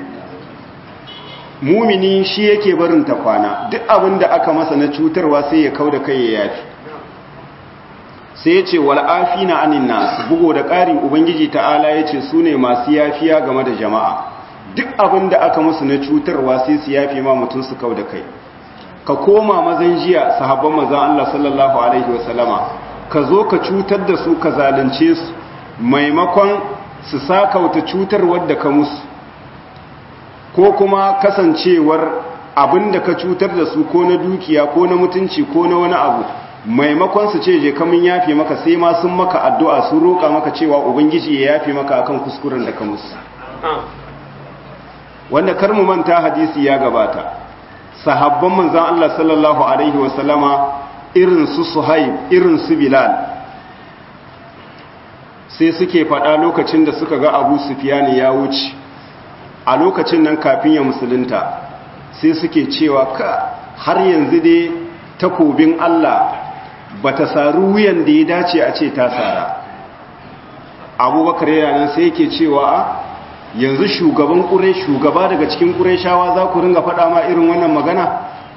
mumini shi yake barin ta kwana duk abin da aka masa na cutarwa sai ya kau da kai ya yafi sai ya ce wal'afina anin nas bugo da ƙarin ubangiji ta'ala ya ce su ne masu yafiya game da jama'a duk abin da aka musu na cutarwa sai su yafi ma mutum su kau da kai ka koma mazan jiya sahabban mazan Allah sallallahu alaihi wasallama ka zo ka cutar da su ka zalunce su maimakon su sakauta cutarwar da ka musu ko kuma kasancewar abin da ka cutar da su ko na dukiya ko na mutunci ko na wani abu maimakon su ce je kamun yafe maka sai ma sun maka addu'a sun roƙa maka cewa ubangiji ya yafe maka akan kuskuren da ka musu wanda kar mu manta hadisi ya gabata sahabban manzon Allah sallallahu alaihi wasallama irin su Suhaib irin su Bilal sai suke faɗa lokacin da suka ga Abu Sufyan ya wuce a lokacin nan kafin ya musulunta sai suke cewa ka har yanzu dai takobin Allah bata saru wuyan da ya dace a ce ta sara abubakar yana nan sai yake cewa yanzu shugaban ƙure shugaba daga cikin ƙureshawa za ku ringa faɗa ma irin wannan magana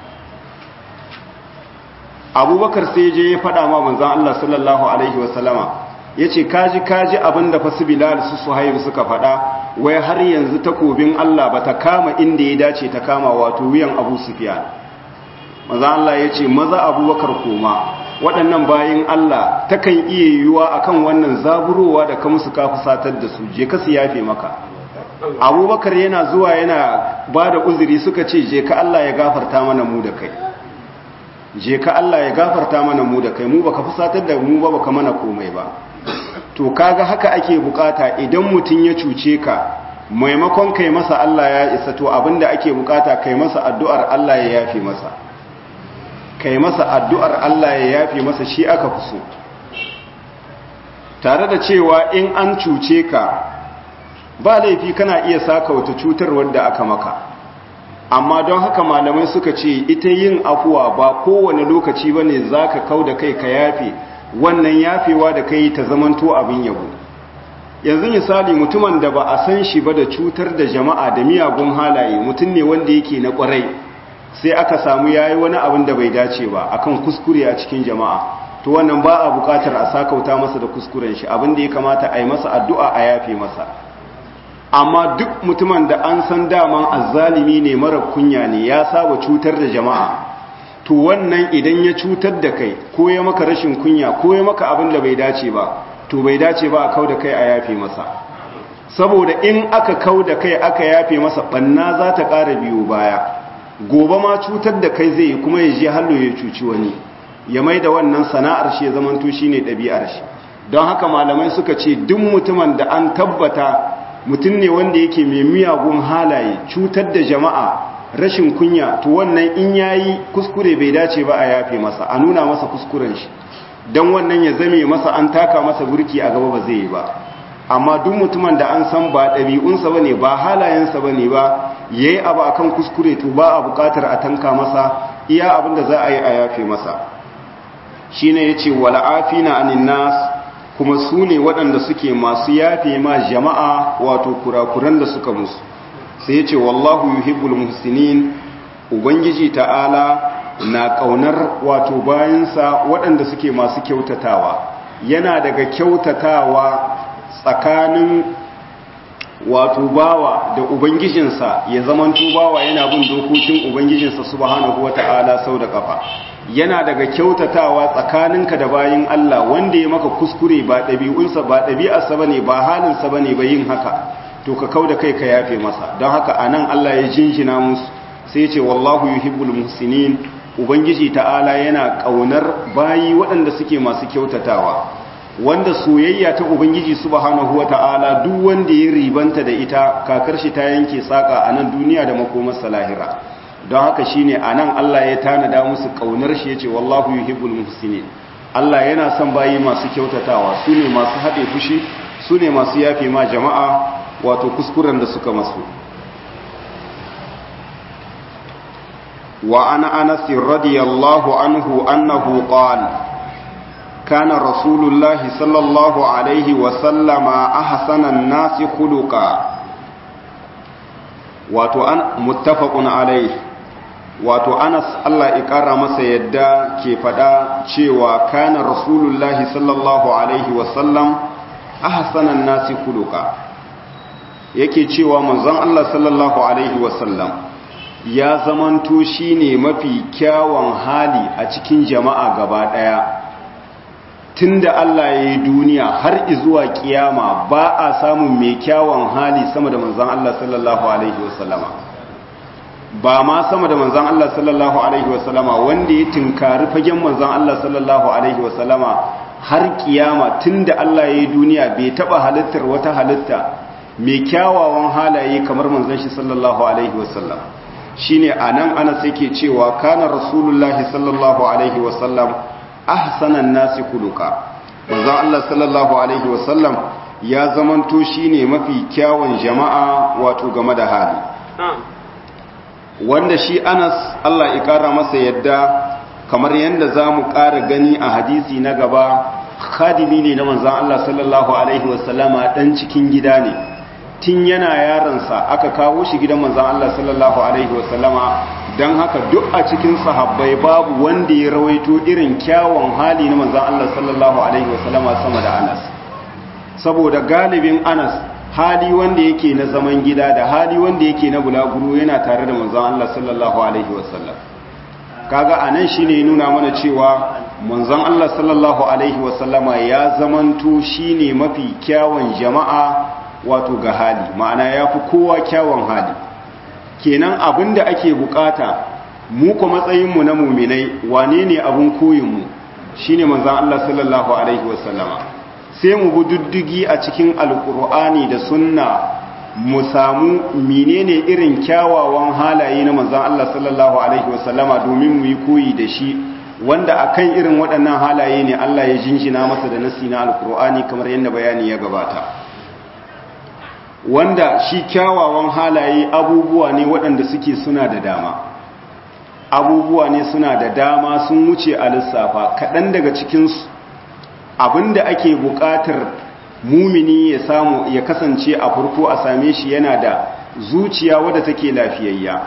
abubakar sai je ya faɗa ma manzan Allah sallallahu alaihi wasallama ya ce kaji kaji abin da fasu bilal su suhaibu suka faɗa wai har yanzu takobin Allah bata kama inda ya dace ta kama wato wuyan abu sufiyan maza Allah ya ce maza abubakar koma waɗannan bayin Allah takan iya yiwuwa akan wannan zaburowa da ka musu kafi satar da su je ka su yafe maka abubakar yana zuwa yana ba da uzuri suka ce je ka Allah ya gafarta mana mu da kai je ka Allah ya gafarta mana mu da kai mu baka fusatar da mu ba baka mana komai ba to kaga haka ake bukata idan mutun ya cuce ka maimakon kai masa Allah ya isa to abinda ake bukata kai masa addu'ar Allah ya yafi masa kai masa addu'ar Allah ya yafi masa shi aka fi so tare da cewa in an cuce ka ba laifi kana iya saka wata cutar wadda aka maka amma don haka malamai suka ce ita yin afuwa ba kowane lokaci bane zaka kauda kai ka yafe wannan yafewa da kai ta zamanto abin yabo yanzu misali mutumin da ba a san shi ba da cutar da jama'a da miyagun halaye mutum ne wanda yake na kwarai sai aka samu yayi wani abin da bai dace ba akan kuskure a cikin jama'a to wannan ba a bukatar a sakauta masa da kuskuren shi abin da ya kamata a yi masa addu'a a yafe masa amma duk mutumin da an san daman azzalimi ne mara kunya ne ya saba cutar da jama'a to wannan idan ya cutar da kai ko ya maka rashin kunya ko ya maka abin da bai dace ba to bai dace ba a kau da kai a yafe masa saboda in aka kau da kai aka yafe masa banna za ta ƙara biyo baya gobe ma cutar da kai zai kuma ya je hallo ya cuci wani ya mai da wannan sana'ar shi ya zamanto shi ne ɗabi'ar shi don haka malamai suka ce duk mutumin da an tabbata mutum ne wanda yake mai miyagun halaye cutar da jama'a rashin kunya to wannan in yayi kuskure bai dace ba a yafe masa a nuna masa kuskuren shi don wannan ya zame masa an taka masa burki a gaba ba zai yi ba amma duk mutumin da an san ba ɗabi'unsa bane ba halayensa bane ba yayi abu akan kuskure to ba a buƙatar a tanka masa iya abin da za a yi a yafe masa shine yace wala afina anin nas kuma su ne waɗanda suke masu yafe ma jama'a wato kurakuran da suka musu sai yace wallahu yuhibbul muhsinin ubangiji ta'ala na kaunar wato bayansa waɗanda suke masu kyautatawa yana daga kyautatawa tsakanin wato bawa da ubangijinsa ya zamanto bawa yana bin dokokin ubangijinsa subhanahu wata'ala sau da kafa yana daga kyautatawa tsakaninka da bayin Allah wanda ya maka kuskure ba ɗabi'unsa ba ɗabi'arsa bane ba halinsa bane ba yin haka to ka kauda kai ka yafe masa don haka anan Allah ya jinjina musu sai ya ce wallahu yuhibbul muhsinin ubangiji ta'ala yana kaunar bayi waɗanda suke masu kyautatawa wanda soyayya ta ubangiji subhanahu wata'ala duk wanda ya ribanta da ita kakar shi ta yanke saka a nan duniya da makomarsa lahira don haka shine anan Allah ya tanada musu kaunar shi yace wallahu yuhibbul muhsinin Allah yana son bayi masu kyautatawa su ne masu haɗe fushi su ne masu yafe ma jama'a wato kuskuren da suka masu wa ana anas radiyallahu anhu annahu qala كان رسول الله صلى الله عليه وسلم أحسن الناس خلقا wato an muttafaqun alayhi wato Anas Allah ya kara masa yadda ke fada cewa kana rasulullahi sallallahu alaihi wasallam ahsanan nasi khuluqa yake cewa manzon Allah sallallahu alaihi wasallam ya zamanto shine mafi kyawun hali a cikin jama'a gaba daya tunda Allah ya yi duniya har izuwa kiyama ba a samun mai kyawun hali sama da manzan Allah sallallahu alaihi wasallama ba ma sama da manzan Allah sallallahu alaihi wasallama wanda ya tinkari fagen manzan Allah sallallahu alaihi wasallama har kiyama tunda Allah ya yi duniya bai taba halittar wata halitta mai kyawawan halaye kamar manzan shi sallallahu alaihi wasallam shine anan ana sai ke cewa kana rasulullahi sallallahu alaihi wasallam ahsanan nasi kuluka manzo Allah sallallahu alaihi wasallam ya zamanto shine mafi kyawun jama'a wato game da hali wanda shi Anas Allah ya kara masa yadda kamar yanda zamu kara gani a hadisi na gaba khadimi ne na manzo Allah sallallahu alaihi wasallama dan cikin gida ne tun yana yaransa aka kawo shi gidan manzo Allah sallallahu alaihi wasallama don haka duk a cikin sahabbai babu wanda ya rawaito irin kyawun hali na manzan Allah sallallahu Alaihi wasallama sama da Anas saboda galibin Anas hali wanda yake na zaman gida da hali wanda yake na bulaguro yana tare da manzan Allah sallallahu Alaihi wasallam kaga anan shine nuna mana cewa manzan Allah sallallahu Alaihi wasallama ya zamanto shine mafi kyawun jama'a wato ga hali ma'ana ya fi kowa kyawun hali kenan abinda ake bukata mu ko matsayinmu na muminai wane ne abun koyinmu shine manzon Allah sallallahu alaihi wasallama sai mu bi diddigi a cikin alkur'ani da sunna mu samu menene irin kyawawan halaye na manzon Allah sallallahu alaihi wasallama domin mu yi koyi da shi wanda akan irin waɗannan halaye ne Allah ya jinjina masa da nasi na alkur'ani kamar yadda bayani ya gabata wanda shi kyawawan halaye abubuwa ne waɗanda suke suna da dama abubuwa ne suna da dama sun wuce a lissafa kaɗan daga cikinsu abinda ake buƙatar mumini ya samu ya kasance a farko a same shi yana da zuciya wadda take lafiyayya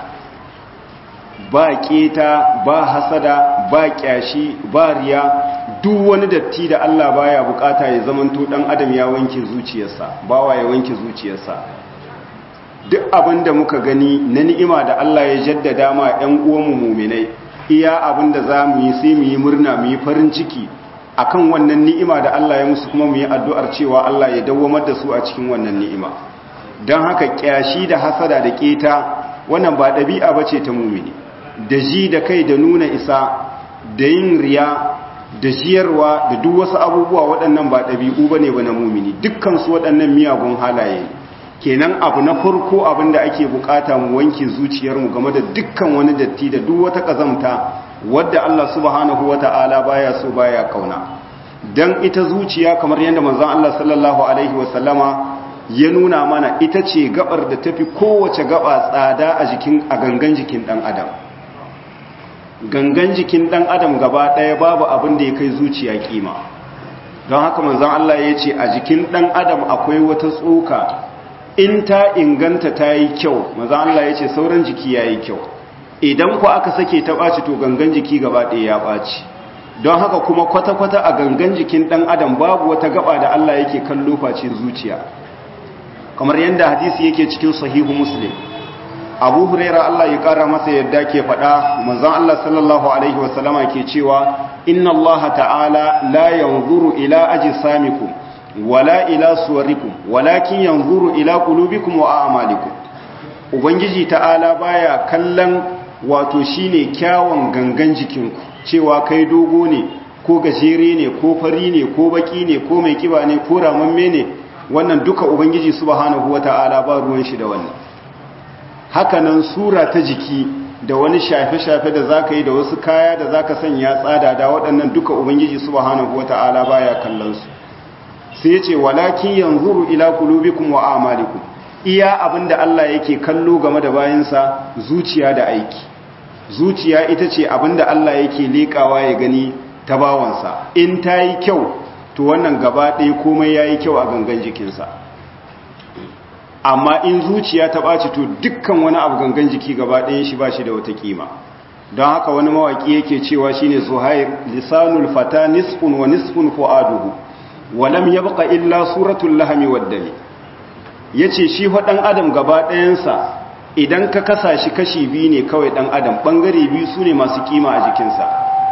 ba keta ba hasada ba kyashi ba riya duk wani datti da Allah baya bukata ya zamanto dan adam ya wanke zuciyarsa bawa ya wanke zuciyarsa duk abinda muka gani na ni'ima da Allah ya jaddada ma ƴan uwanmu mu'minai iya abinda zamu yi sai mu yi murna mu yi farin ciki akan wannan ni'ima da Allah ya musu kuma mu yi addu'ar cewa Allah ya dawwamar da su a cikin wannan ni'ima dan haka kyashi da hasada da keta wannan ba dabi'a bace ta mu'mini da ji da kai da nuna isa da yin riya da jiyarwa da duk wasu abubuwa waɗannan ba ɗabi'u ba ne ba na mumini dukkansu waɗannan miyagun halaye kenan abu na farko abinda ake bukata mu wanke zuciyarmu game da dukkan wani datti da duk wata ƙazamta wadda Allah subhanahu wata'ala baya so baya kauna dan ita zuciya kamar yadda manzon Allah sallallahu alaihi wasallama ya nuna mana ita ce gabar da tafi kowace gaba tsada a jikin a gangan jikin dan adam gangan jikin dan adam gaba daya babu abin da ya kai zuciya kima don haka manzon Allah ya ce a jikin dan adam akwai wata tsoka in ta inganta ta yi kyau manzon Allah ya ce sauran jiki ya yi kyau idan ku aka sake ta ɓaci to gangan jiki gaba ɗaya ya ɓaci don haka kuma kwata-kwata a gangan jikin dan adam babu wata gaba da Allah yake kallo face zuciya kamar yadda hadisi yake cikin sahihu muslim abu huraira Allah ya kara masa yadda ke faɗa manzon Allah sallallahu alaihi wasallama ke cewa inna Allah ta'ala la yanzuru ila ajsamikum wala ila suwarikum walakin yanzuru ila qulubikum wa a'malikum ubangiji ta'ala baya kallon wato shine kyawun gangan jikinku cewa kai dogo ne ko gajere ne ko fari ne ko baki ne ko mai kiba ne ko ramamme ne wannan duka ubangiji subhanahu wata'ala ba ruwan shi da wannan hakanan sura ta jiki da wani shafe-shafe da zaka yi da wasu kaya da zaka sanya tsada da waɗannan duka ubangiji subhanahu wata'ala baya kallon su sai yace walakin yanzuru ila qulubikum wa a'malikum iya abinda Allah yake kallo game da bayinsa zuciya da aiki zuciya ita ce abinda Allah yake lekawa ya gani ta bawansa in ta yi kyau to wannan gaba ɗaya komai ya yi kyau a gangan jikinsa amma in zuciya ta ɓaci to dukkan wani abu gangan jiki gaba ɗayan shi ba shi da wata kima don haka wani mawaƙi yake cewa shine zuhair lisanul fata nisfun wa nisfun fu'aduhu wa lam yabqa illa suratul lahmi wad dami yace shi fa dan adam gaba ɗayansa idan ka kasa shi kashi biyu ne kawai dan adam bangare biyu sune masu kima a jikinsa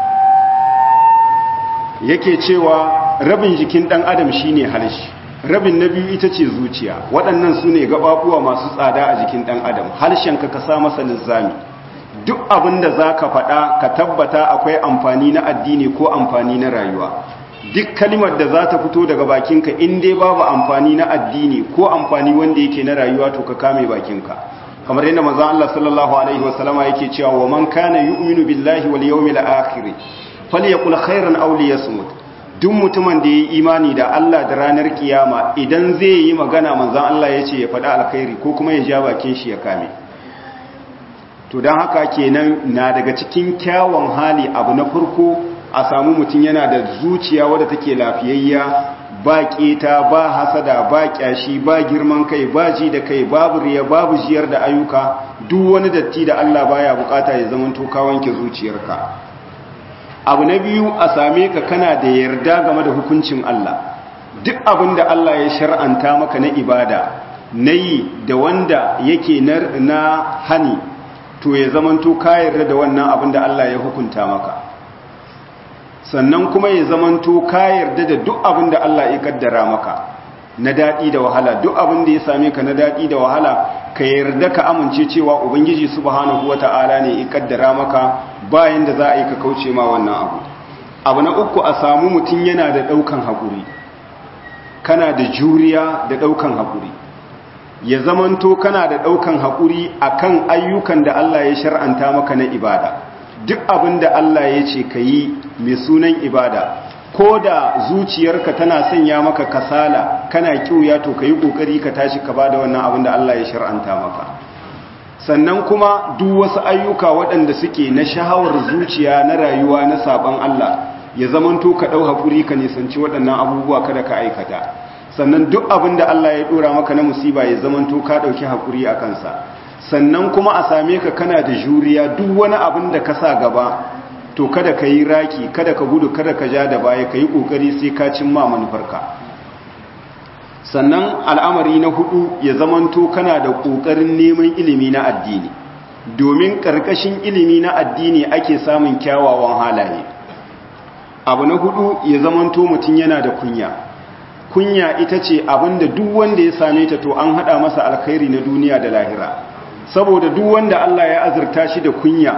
yake cewa rabin jikin dan adam shine harshe rabin na biyu ita ce zuciya waɗannan su ne gaɓaɓuwa masu tsada a jikin ɗan adam harshenka ka sa masa lizzami duk abin da za ka faɗa ka tabbata akwai amfani na addini ko amfani na rayuwa duk kalimar da za ta fito daga bakinka in dai babu amfani na addini ko amfani wanda yake na rayuwa to ka kame bakinka kamar yadda manzon Allah sallallahu alaihi wasallama yake cewa wa man kana yu'minu billahi wal yawmil akhir falyaqul khairan aw liyasmut duk mutumin da ya yi imani da Allah da ranar kiyama idan zai yi magana manzan Allah ya ce ya faɗa alkhairi ko kuma ya ja bakin shi ya kame to don haka kenan na daga cikin kyawun hali abu na farko a samu mutum yana da zuciya wadda take lafiyayya ba keta ba hasada ba kyashi ba girman kai ba ji da kai babu riya babu jiyar da ayyuka duk wani datti da Allah baya bukata ya zama to ka wanke zuciyarka abu na biyu a same ka kana da yarda game da hukuncin Allah duk abin da Allah ya shar'anta maka na ibada na yi da wanda yake na hani to ya zamanto ka yarda da wannan abin da Allah ya hukunta maka sannan kuma ya zamanto ka yarda da duk abin da Allah ya kaddara maka na daɗi da wahala duk abin da ya same ka na daɗi da wahala ka yarda ka amince cewa ubangiji subhanahu wata'ala ne ya kaddara maka bayan da za a yi ka kauce ma wannan abu abu na uku a samu mutum yana da ɗaukan haƙuri kana da juriya da ɗaukan haƙuri ya zamanto kana da ɗaukan haƙuri akan ayyukan da Allah ya shar'anta maka na ibada duk abin da Allah ya ce ka yi mai sunan ibada ko da zuciyarka tana sanya maka kasala kana kiuya to ka yi ƙoƙari ka tashi ka ba da wannan abin da Allah ya shar'anta maka sannan kuma duk wasu ayyuka waɗanda suke na shahawar zuciya na rayuwa na saban Allah ya zamanto ka ɗau haƙuri ka nisanci waɗannan abubuwa kada ka aikata sannan duk abin da Allah ya ɗora maka na musiba ya zamanto ka ɗauki haƙuri a kansa sannan kuma a same ka kana da juriya duk wani abin da ka sa gaba to kada ka yi raki kada ka gudu kada ka ja da baya ka yi ƙoƙari sai ka cimma manufarka sannan al'amari na hudu ya zamanto kana da ƙoƙarin neman ilimi na addini domin ƙarƙashin ilimi na addini ake samun kyawawan halaye abu na hudu ya zamanto mutum yana da kunya kunya ita ce abinda duk wanda ya same ta to an hada masa alkhairi na duniya da lahira saboda duk wanda Allah ya azurta shi da kunya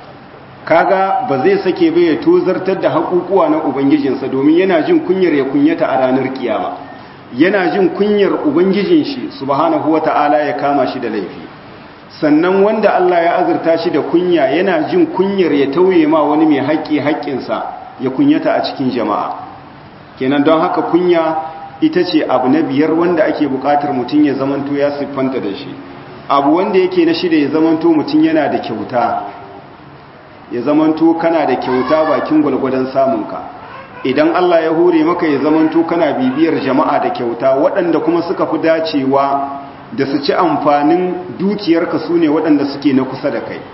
kaga ba zai sake ba ya tozartar da haƙuƙuwa na ubangijinsa domin yana jin kunyar ya kunyata a ranar kiyama yana jin kunyar ubangijin shi subhanahu wata'ala ya kama shi da laifi sannan wanda Allah ya azurta shi da kunya yana jin kunyar ya tauye ma wani mai haƙƙi haƙƙinsa ya kunyata a cikin jama'a kenan don haka kunya ita ce abu na biyar wanda ake buƙatar mutum ya zamanto ya siffanta da shi abu wanda yake na shida ya zamanto mutum yana da kyauta ya zamanto kana da kyauta bakin gwalgwadon samunka idan Allah ya hore maka ya zamanto kana bibiyar jama'a da kyauta waɗanda kuma suka fi dacewa da su ci amfanin dukiyarka su ne waɗanda suke na kusa da kai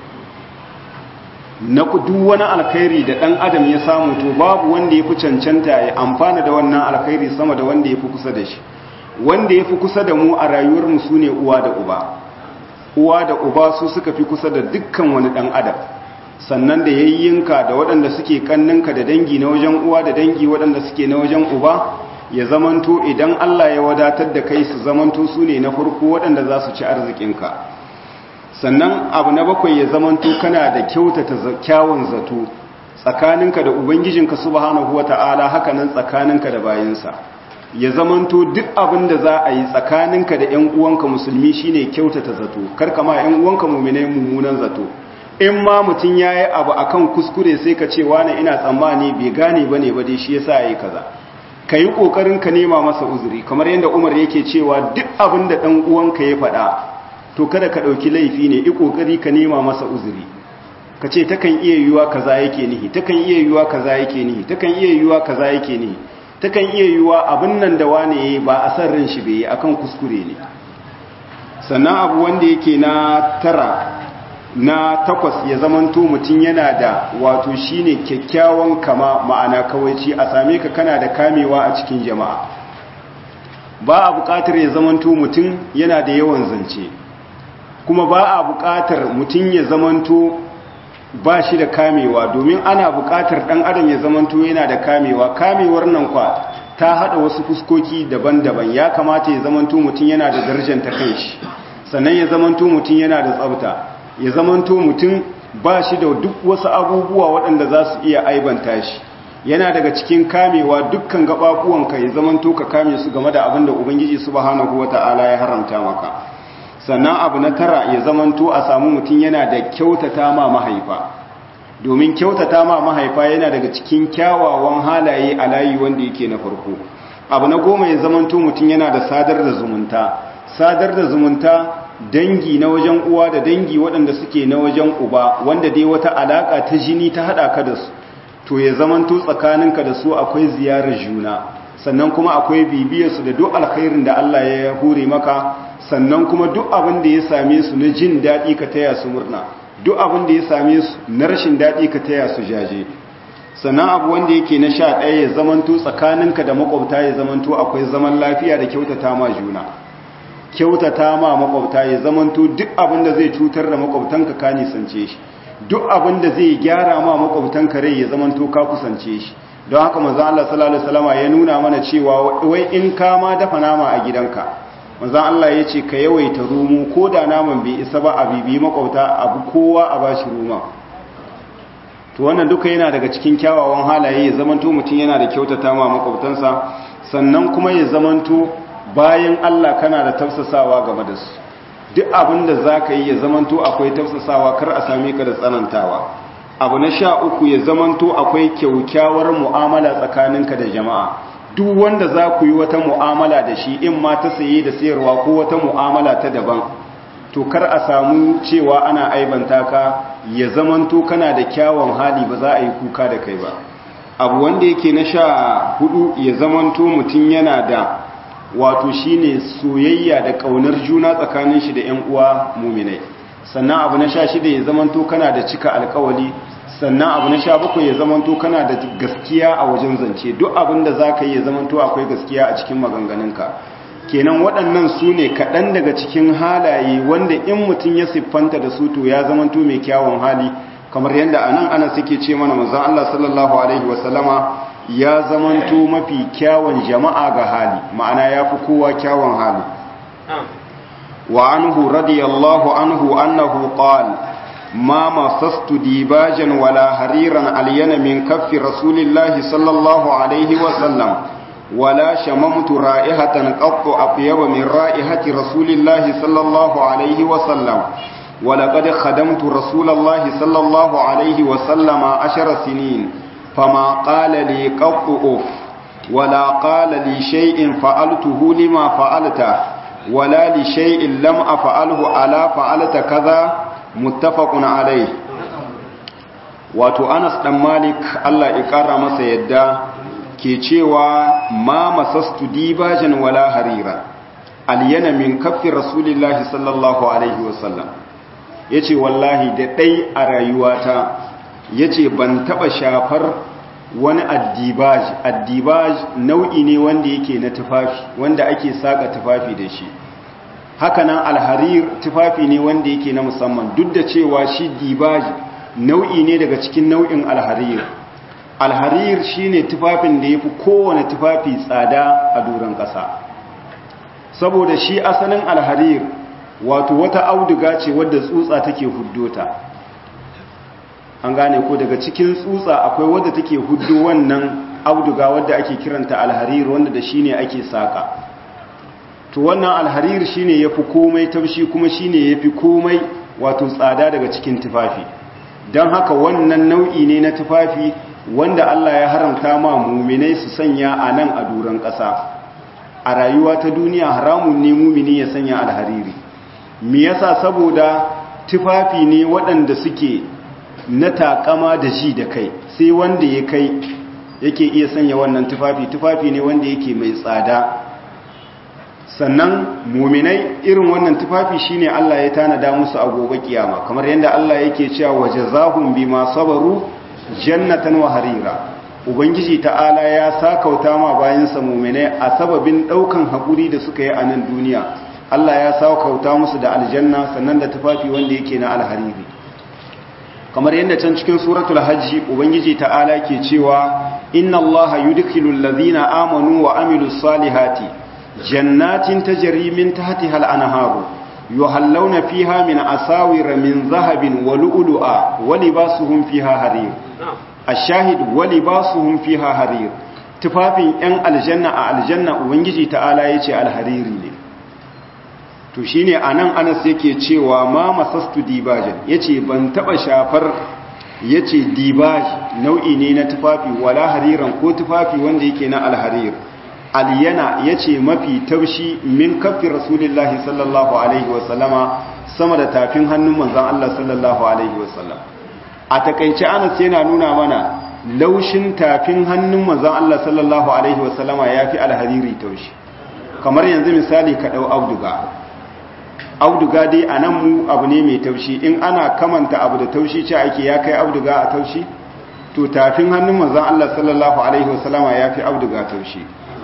na duk wani alkhairi da ɗan adam ya samu to babu wanda ya fi cancanta ya amfana da wannan alkhairi sama da wanda ya fi kusa da shi wanda ya fi kusa da mu a rayuwarmu su ne uwa da uba uwa da uba su suka fi kusa da dukkan wani ɗan adam sannan da yayyinka da waɗanda suke kanninka da dangi na wajen uwa da dangi waɗanda suke na wajen uba ya zamanto idan Allah ya wadatar da kai su zamanto su ne na farko waɗanda za su ci arzikinka sannan abu na bakwai ya zamanto kana da kyautata kyawun zato tsakaninka da ubangijinka subhanahu wata'ala haka nan tsakaninka da bayinsa ya zamanto duk abin da za a yi tsakaninka da ƴan uwanka musulmi shine kyautata zato kar kama ƴan uwanka mu'minai mummunan zato in ma mutum ya yi abu akan kuskure sai ka ce wani ina tsammani bai gane ba ne ba dai shi yasa ya yi kaza ka yi ƙoƙarin ka nema masa uzuri kamar yadda umar yake cewa duk abin da ɗan uwanka ya faɗa to kada ka ɗauki laifi ne i ƙoƙari ka nema masa uzuri ka ce takan iya yiwuwa kaza yake nihi takan iya yiwuwa kaza yake nihi takan iya yiwuwa kaza yake nihi takan iya yiwuwa abin nan da wane yayi ba a san ran shi bai yi akan kuskure ne sannan abu wanda yake na tara na takwas ya zamanto mutum yana da wato shine kyakkyawan kama ma'ana kawaici a same ka kana da kamewa a cikin jama'a ba a buƙatar ya zamanto mutum yana da yawan zance kuma ba a buƙatar mutum ya zamanto ba shi da kamewa domin ana buƙatar ɗan adam ya zamanto yana da kamewa kamewar nan kwa ta haɗa wasu fuskoki daban-daban ya kamata ya zamanto mutum yana da darjanta kanshi sannan ya zamanto mutum yana da tsafta ya zamanto mutum ba shi da duk wasu abubuwa waɗanda za su iya aibanta shi yana daga cikin kamewa dukkan gaɓaɓuwanka ya zamanto ka kame su game da abin da ubangiji subhanahu wata'ala ya haramta maka sannan abu na tara ya zamanto a samu mutum yana da kyautata ma mahaifa domin kyautata ma mahaifa yana daga cikin kyawawan halaye a layi wanda yake na farko abu na goma ya zamanto mutum yana da sadar da zumunta sadar da zumunta dangi na wajen uwa da dangi waɗanda suke na wajen uba wanda dai wata alaƙa ta jini ta haɗa ka da su to ya zamanto tsakaninka da su akwai ziyarar juna sannan kuma akwai bibiyarsu da duk alkhairin da Allah ya hure maka sannan kuma duk abin da ya same su na jin daɗi ka taya su murna duk abin da ya same su na rashin daɗi ka taya su jaje sannan abu wanda yake na sha ɗaya ya zamanto tsakaninka da makwabta ya zamanto akwai zaman lafiya da kyautata ma juna kyautata ma makwabta ya zamanto duk abin da zai cutar da makwabtanka ka nisance shi duk abin da zai gyara ma makwabtanka rai ya zamanto ka kusance shi. don haka manzo Allah sallallahu alaihi wasallam ya nuna mana cewa wai in ka ma dafa nama a gidanka, manzo Allah ya ce ka yawaita rumu, ko da naman bai isa ba a bibi makwabta abu kowa a bashi ruma. to wannan duka yana daga cikin kyawawan halaye, ya zamanto mutum yana da kyautata ma makwabtansa, sannan kuma ya zamanto bayan Allah kana da tafsasawa game da su. duk abin da zaka yi ya zamanto akwai tafsasawa, kar a same ka da tsanantawa. abu na sha uku ya zamanto akwai kyaukyawar mu'amala tsakaninka da jama'a. duk wanda za ku yi wata mu'amala da shi, in ma ta saye da sayarwa ko wata mu'amala ta daban, to kar a samu cewa ana aibanta ka, ya zamanto kana da kyawun hali, ba za a yi kuka da kai ba. abu wanda yake na sha hudu ya zamanto mutum yana da wato shine soyayya da kaunar juna tsakanin shi da ƴan uwa mu'minai. sannan abu na sha shida ya zamanto kana da cika alkawali. sannan abu na sha bakwai ya zamanto kana da gaskiya a wajen zance. duk abin da za ka yi ya zamanto akwai gaskiya a cikin maganganunka. kenan waɗannan su ne kaɗan daga cikin halaye wanda in mutum ya siffanta da su to ya zamanto mai kyawun hali, kamar yadda a nan ana suke ce mana manzon Allah sallallahu alaihi wasallama ya zamanto mafi kyawun jama'a ga hali, ma'ana ya fi kowa kyawun hali. wa anhu radiyallahu anhu annahu qala ma masastu dibajan wala hariran alyana min kaffi rasulillahi sallallahu alaihi wasallam ولا شممت رائحة قط أطيب من رائحة رسول الله صلى الله عليه وسلم ولقد خدمت رسول الله صلى الله عليه وسلم عشر سنين فما قال لي قط أف ولا قال لي شيء فعلته لما فعلته ولا لشيء لم أفعله ألا فعلت كذا متفق عليه. wato Anas dan Malik Allah ya kara masa yadda ke cewa ma masastu dibajan wala harira alyana min kaffi rasulillahi sallallahu alaihi wasallam. yace wallahi da dai a rayuwata yace ban taba shafar wani addibaj. addibaj nau'i ne wanda yake na tufafi, wanda ake saka tufafi da shi. hakanan alharir tufafi ne wanda yake na musamman, duk da cewa shi dibaj nau'i ne daga cikin nau'in alharir. alharir shine tufafin da yafi kowane tufafi tsada a doron ƙasa, saboda shi asalin alharir wato wata auduga ce wadda tsutsa take huddota. an gane ko daga cikin tsutsa akwai wadda take huddo wannan auduga wadda ake kiranta alharir, wanda da shine ake saka. to wannan alharir shine yafi komai taushi, kuma shine yafi komai wato tsada daga cikin tufafi. don haka wannan nau'i ne na tufafi wanda Allah ya haramta ma muminai su sanya a nan a duran ƙasa. a rayuwa ta duniya haramun ne mumini ya sanya alhariri. me yasa? saboda tufafi ne waɗanda suke na takama da ji da kai, sai wanda ya kai yake iya sanya wannan tufafi. tufafi ne wanda yake mai tsada. sannan muminai irin wannan tufafi shine Allah ya tanada musu a gobe kiyama, kamar yadda Allah yake cewa wajazahum bima sabaru jannatan wa harira. ubangiji ta'ala ya sakauta ma bayansa mu'minai a sababin daukan hakuri da suka yi a nan duniya. Allah ya sakauta musu da aljanna, sannan da tufafi wanda yake na alhariri. kamar yadda can cikin suratul hajji ubangiji ta'ala ke cewa inna allaha yudkhilul ladhina amanu wa amilus salihati jannatin tajri min tahtiha al-anharu yuhallawna fiha min asawira min dhahabin wa lu'lu'a wa libasuhum fiha harir. ashahid wa libasuhum fiha harir. tufafin yan aljanna a aljanna ubangiji ta'ala yace alhariri ne. to shine anan Anas yake cewa ma masastu dibajan, yace ban taba shafar yace dibaj nau'i ne na tufafi wala hariran ko tufafi wanda yake na alharir. aliyana yace mafi taushi min kaffi rasulillahi sallallahu alaihi wasallama, sama da tafin hannun manzon Allah sallallahu alaihi wasallam. a takeice Anas yana nuna mana laushin tafin hannun manzon Allah sallallahu alaihi wasallama yafi alhariri taushi. kamar yanzu misali ka dau auduga auduga dai a nan mu abu ne mai taushi. in ana kamanta abu da taushi ce ake ya kai auduga a taushi, to tafin hannun manzon Allah sallallahu alaihi wasallama yafi auduga taushi.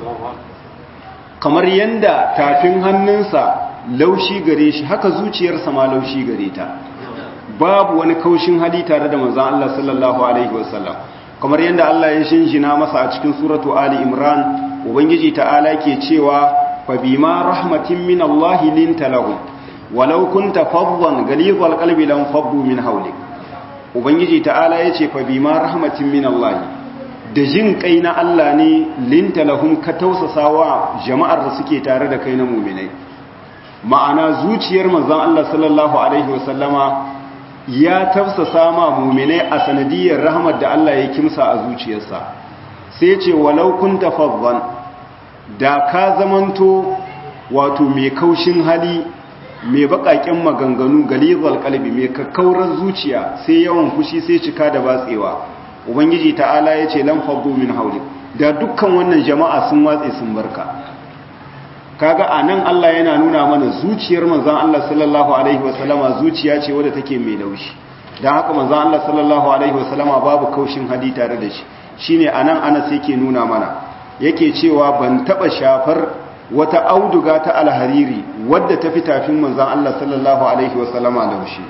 kamar yanda tafin hannunsa laushi gare shi, haka zuciyarsa ma laushi gare ta. babu wani kaushin hali tare da manzon Allah sallallahu alaihi wasallam kamar yadda Allah ya shinjina masa a cikin suratu Ali Imran ubangiji ta'ala ke cewa fa bima rahmatin min Allah linta lahum walau kunta faddan ghalidhal qalbi lam faddu min hawlik ubangiji ta'ala yace fa bima rahmatin min Allah da jin kai na Allah ne linta lahum ka tausasawa jama'ar da suke tare da kai na mu'minai ma'ana zuciyar manzon Allah sallallahu alaihi wasallama ya tafsasa ma mu'minai a sanadiyar rahmat da Allah ya kimsa a zuciyarsa sai ce walau kunta faddan da ka zamanto wato mai kaushin hali mai bakakin maganganu galizal qalbi mai kakkaurar zuciya sai yawan fushi sai cika da batsewa ubangiji ta'ala yace lam faddu min hawli da dukkan wannan jama'a sun watse sun barka kaga anan Allah yana nuna mana zuciyar manzon Allah sallallahu alaihi wasallama zuciya ce wadda take mai laushi dan haka manzon Allah sallallahu alaihi wasallama babu kaushin hali tare da shi shine anan Anas yake nuna mana yake cewa ban taba shafar wata auduga ta alhariri wadda ta fi tafin manzon Allah sallallahu alaihi wasallama laushi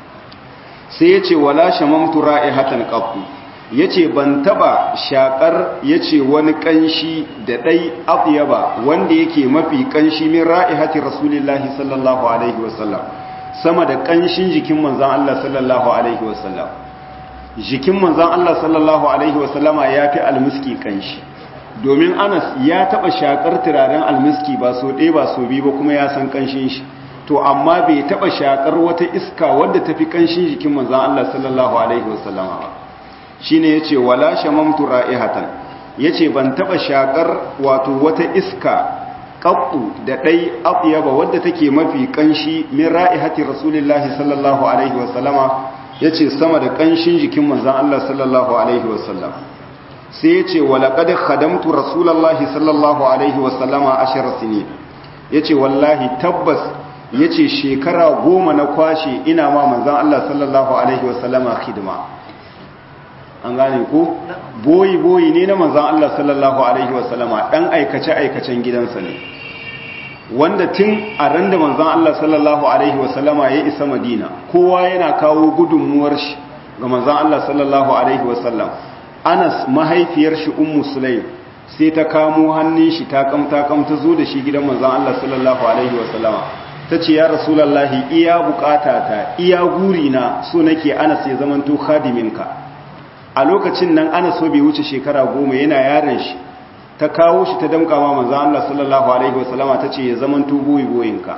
sai yace wala shamamtu ra'ihatan qattu yace ban taba shakar yace wani kanshi da dai atyaba wanda yake mafi kanshi min ra'ihati rasulillahi sallallahu alaihi wasallam sama da kanshin jikin manzon Allah sallallahu alaihi wasallam jikin manzon Allah sallallahu alaihi wasallama yafi almiski kanshi domin Anas ya taba shakar turaren almiski ba so ɗaya ba so biyu ba kuma ya san kanshin shi to amma bai taba shakar wata iska wadda tafi kanshin jikin manzon Allah sallallahu alaihi wasallama ba shine yace wala shamamtu ra'ihatan yace ban taba shakar wato wata iska qattu da dai atyaba wadda take mafi kanshi min ra'ihati rasulillahi sallallahu alaihi wasallama yace sama da kanshin jikin manzon Allah sallallahu alaihi wasallam sai yace walaqad khadamtu rasulullahi sallallahu alaihi wasallama ashar sinin yace wallahi tabbas yace shekara goma na kwashe ina ma manzon Allah sallallahu alaihi wasallama khidma an gane ko boyi boyi ne na manzon Allah sallallahu alaihi wasallama dan aikace aikacen gidansa ne wanda tun a ran da manzon Allah sallallahu alaihi wasallama ya isa Madina kowa yana kawo gudunmuwar shi ga manzon Allah sallallahu alaihi wasallam Anas mahaifiyar shi Ummu Sulaim sai ta kamo hannun shi ta kamta kamta zo da shi gidan manzon Allah sallallahu alaihi wasallama tace ya rasulullahi iya bukatata iya gurina so nake Anas ya zamanto khadiminka a lokacin nan ana so bai wuce shekara goma yana yaron shi ta kawo shi ta damka ma manzo Allah sallallahu alaihi wasallama tace ya zaman tuboyi goyinka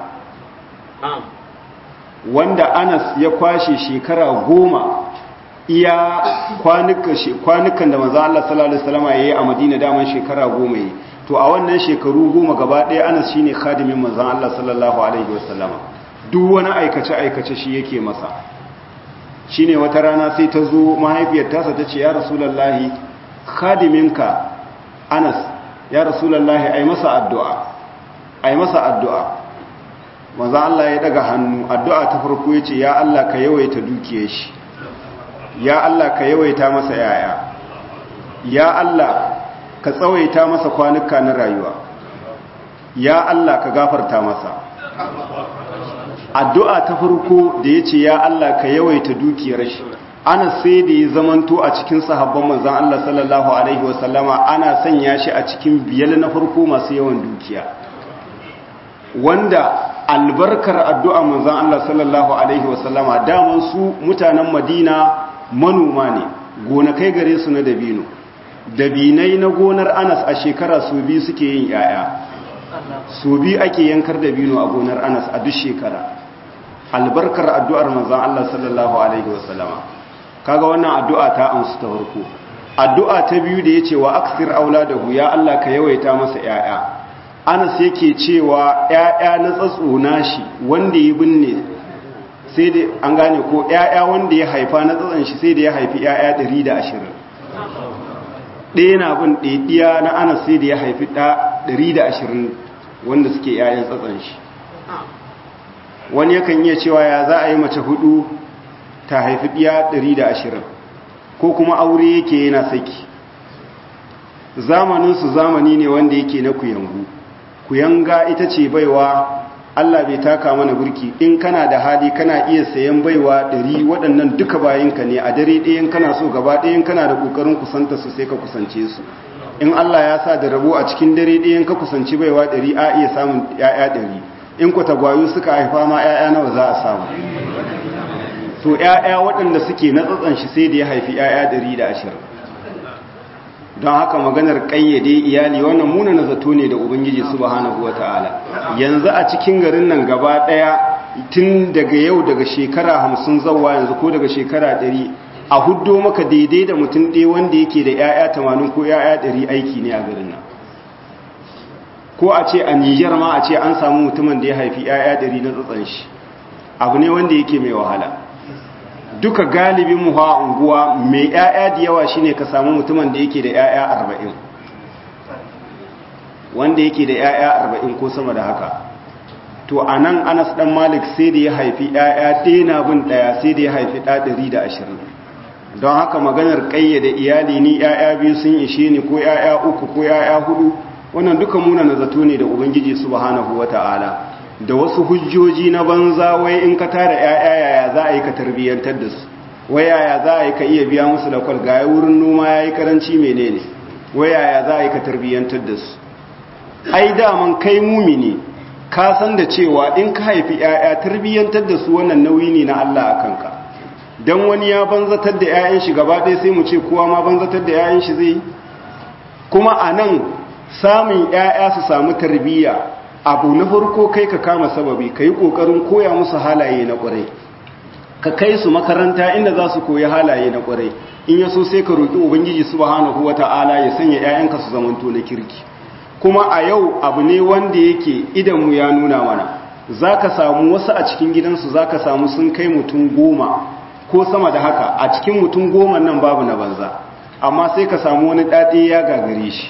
wanda Anas ya kwashe shekara goma iya kwanuka kwanukan da manzo Allah sallallahu alaihi wasallama yayi a Madina daman shekara goma yi to a wannan shekaru goma gaba ɗaya Anas shine khadimin manzo Allah sallallahu alaihi wasallama duk wani aikace aikace shi yake masa shine wata rana sai ta zo mahaifiyar tasa ta ce ya rasulullahi khadiminka Anas ya rasulullahi ai masa addu'a ai masa addu'a manzo Allah ya daga hannu addu'a ta farko yace ya Allah ka yawaita dukiyar shi ya Allah ka yawaita masa yaya ya Allah ka tsawaita masa kwanuka na rayuwa ya Allah ka gafarta masa addu'a ta farko da ya ce ya Allah ka yawaita dukiyar shi ana sai da ya zamanto a cikin sahabban manzan Allah sallallahu Alaihi wasallama ana sanya shi a cikin biyar na farko masu yawan dukiya wanda albarkar addu'a manzan Allah sallallahu Alaihi wasallama daman su mutanen Madina manoma ne gonakai gare su na dabino dabinai na gonar Anas a shekara su biyu suke yin ‘ya'ya su biyu ake yankar dabino a gonar Anas a duk shekara albarkar addu'ar manzan Allah sallallahu Alaihi wasallama kaga wannan addu'a ta amsu ta farko addu'a ta biyu da ya ce wa aksir auladahu ya Allah ka yawaita masa ‘ya'ya Anas yake cewa ‘ya'ya na tsatsona shi wanda ya binne sai da an gane ko ‘ya'ya wanda ya haifa na tsatson shi sai da ya haifi ‘ya'ya ɗari da ashirin ɗaya na bin ɗaiɗiya na Anas sai da ya haifi ɗari da ashirin wanda suke ‘ya'yan tsatson shi wani yakan iya cewa ya za a yi mace hudu ta haifi ɗiya ɗari da ashirin ko kuma aure yake yana saki zamaninsu zamani ne wanda yake na kuyangu kuyanga ita ce baiwa Allah bai taka mana burki in kana da hali kana iya sayan baiwa ɗari waɗannan duka bayinka ne a dare ɗayan kana so gaba ɗayan kana da ƙoƙarin kusanta su sai ka kusance su in Allah ya sa da rabo a cikin dare ɗayan ka kusanci baiwa ɗari a iya samun ‘ya'ya ɗari in ku tagwayo suka haifa ma ‘ya'ya nawa za a samu to ‘ya'ya waɗanda suke na tsatsan shi sai da ya haifi ‘ya'ya ɗari da ashirin don haka maganar ƙayyade iyali wannan muna na zato ne da ubangiji subhanahu wata'ala yanzu a cikin garin nan gaba ɗaya tun daga yau daga shekara hamsin zawwa yanzu ko daga shekara ɗari a huddo maka daidai da mutum ɗaya wanda yake da ‘ya'ya tamanin ko ‘ya'ya ɗari aiki ne a garin nan ko a ce a Nijar ma a ce an samu mutumin da ya haifi ‘ya'ya ɗari na tsatsan shi abu ne wanda yake mai wahala duka galibin mu ha unguwa mai ‘ya'ya da yawa shine ka samu mutumin da yake da ‘ya'ya arba'in wanda yake da ‘ya'ya arba'in ko sama da haka to a nan Anas ɗan Malik sai da ya haifi ‘ya'ya ɗaya na bin ɗaya sai da ya haifi ɗa ɗari da ashirin don haka maganar ƙayyade iyali ni ‘ya'ya biyu sun ishe ni ko ‘ya'ya uku ko ‘ya'ya hudu wannan duka muna na zato ne da Ubangiji subhanahu wata'ala da wasu hujjoji na banza wai in ka tara ‘ya'ya yaya za a yi ka tarbiyyantar da su wai yaya za a yi ka iya biya musu da kwal gaya wurin noma ya yi karanci menene wai yaya za a yi ka tarbiyyantar da su ai daman kai mumini ka san da cewa in ka haifi ‘ya'ya tarbiyyantar da su wannan nauyi ne na Allah a kanka don wani ya banzatar da ‘ya'yan shi gaba ɗaya sai mu ce kowa ma banzatar da ‘ya'yan shi zai kuma a nan samun ‘ya'ya su samu tarbiyya abu na farko kai ka kama sababi ka yi ƙoƙarin koya musu halaye na ƙwarai ka kai su makaranta inda za su koyi halaye na ƙwarai in yaso sai ka roƙi ubangiji subhanahu wata'ala ya sanya 'ya'yanka su zamanto na kirki kuma a yau abu ne wanda yake idanmu ya nuna mana za ka samu wasu a cikin gidansu za ka samu sun kai mutum goma ko sama da haka a cikin mutum goma nan babu na banza amma sai ka samu wani ɗaɗe ya gagare shi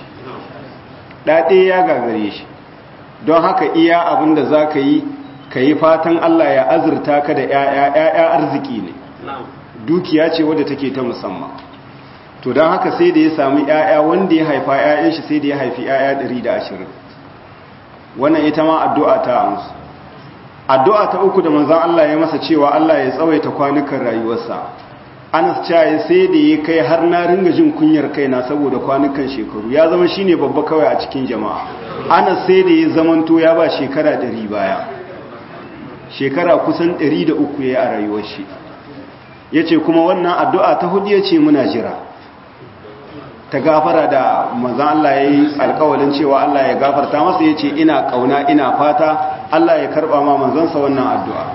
ɗaɗe ya gagare shi don haka iya abin da za ka yi ka yi fatan Allah ya azurta ka da ‘ya'ya arziki ne dukiya ce wadda take ta musamman to don haka sai da ya sami ‘ya'ya wanda ya haifa ‘ya'yan shi sai da ya haifi ‘ya'ya ɗari da ashirin wannan ita ma addu'a ta amsu addu'a ta uku da manzan Allah ya masa cewa Allah ya tsawaita kwanukan rayuwarsa Anas caye sai da ya kai har na ringa jin kunyar kaina saboda kwanukan shekaru ya zama shine babba kawai a cikin jama'a Anas sai da ya zamanto ya ba shekara ɗari baya shekara kusan ɗari da uku ya yi a rayuwar shi ya ce kuma wannan addu'a ta hudu ya ce muna jira ta gafara da manzan Allah ya yi alkawalin cewa Allah ya gafarta masa ya ce ina ƙauna ina fata Allah ya karɓa ma manzansa wannan addu'a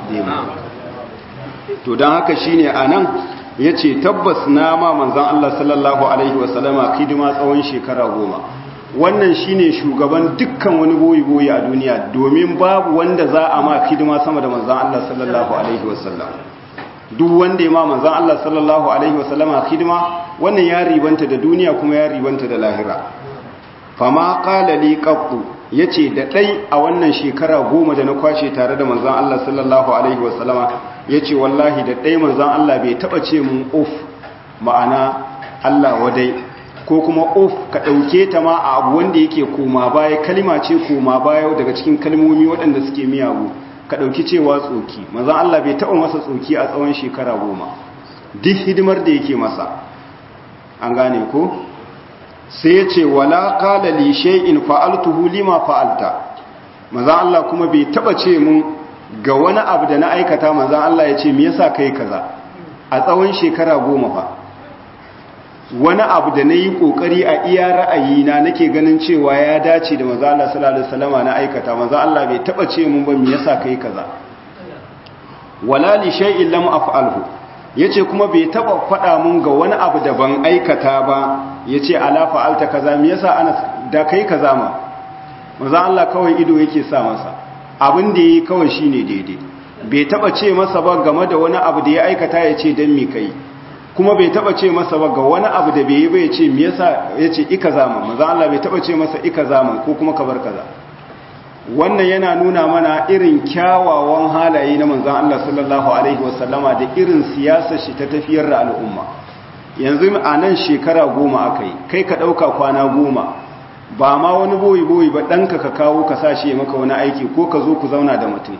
to don haka shine a nan ya ce tabbas na ma manzan Allah sallallahu Alaihi wasallama hidima tsawon shekara goma wannan shine shugaban dukkan wani boyi-boyi a duniya domin babu wanda za a ma hidima sama da manzan Allah sallallahu Alaihi wasallam duk wanda ya ma manzan Allah sallallahu Alaihi wasallama hidima wannan ya ribanta da duniya kuma ya ribanta da lahira fama qala li qattu yace da dai a wannan shekara goma da na kwashe tare da manzan Allah sallallahu Alaihi wasallama ya ce wallahi da ɗaya manzan Allah bai taɓa ce mun of ma'ana Allah wadai ko kuma of ka ɗauke ta ma a abu wanda yake koma baya kalima ce koma baya daga cikin kalmomi waɗanda suke miyagu ka ɗauki cewa tsoki manzan Allah bai taɓa masa tsoki a tsawon shekara goma duk hidimar da yake masa an gane ko sai ya ce wala qala li shay'in fa'altuhu lima fa'alta manzan Allah kuma bai taɓa ce mun ga wani abu da na aikata manzan Allah ya ce me yasa kai kaza a tsawon shekara goma fa wani abu da na yi kokari a iya ra'ayina nake ganin cewa ya dace da manzan Allah sallallahu alaihi wasallama na aikata manzan Allah bai taba ce mun ba me yasa kai kaza wala li shay'in lam af'alhu yace kuma bai taba fada mun ga wani abu da ban aikata ba yace ala fa'alta kaza me yasa ana da kai kaza ma manzan Allah kawai ido yake sa masa abin da yi kawai shi ne daidai bai taba ce masa ba game da wani abu da ya aikata ya ce don mi kai kuma bai taba ce masa ba ga wani abu da bai yi bai ce me yasa ya ce ika zaman maza Allah bai taba ce masa ika zaman ko kuma kabar kaza wannan yana nuna mana irin kyawawan halaye na manzon Allah sallallahu alaihi wasallama da irin siyasar shi ta tafiyar da al'umma yanzu a nan shekara goma aka yi kai ka ɗauka kwana goma ba ma wani boyi-boyi ba ɗanka ka kawo ka sa shi ya maka wani aiki ko ka zo ku zauna da mutum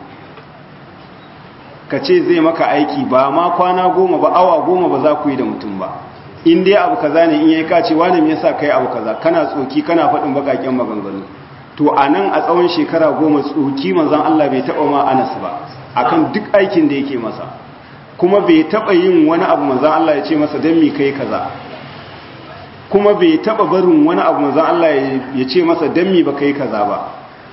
ka ce zai maka aiki ba ma kwana goma ba awa goma ba za ku yi da mutum ba in dai abu kaza ne in yayi kace wani me yasa kai abu kaza kana tsoki kana faɗin bakaken maganganu to anan a tsawon shekara goma tsoki manzon Allah bai taba ma Anas ba akan duk aikin da yake masa kuma bai taba yin wani abu manzon Allah ya ce masa dan me kai kaza kuma bai taba barin wani abu manzon Allah ya ce masa dan me ba kai kaza ba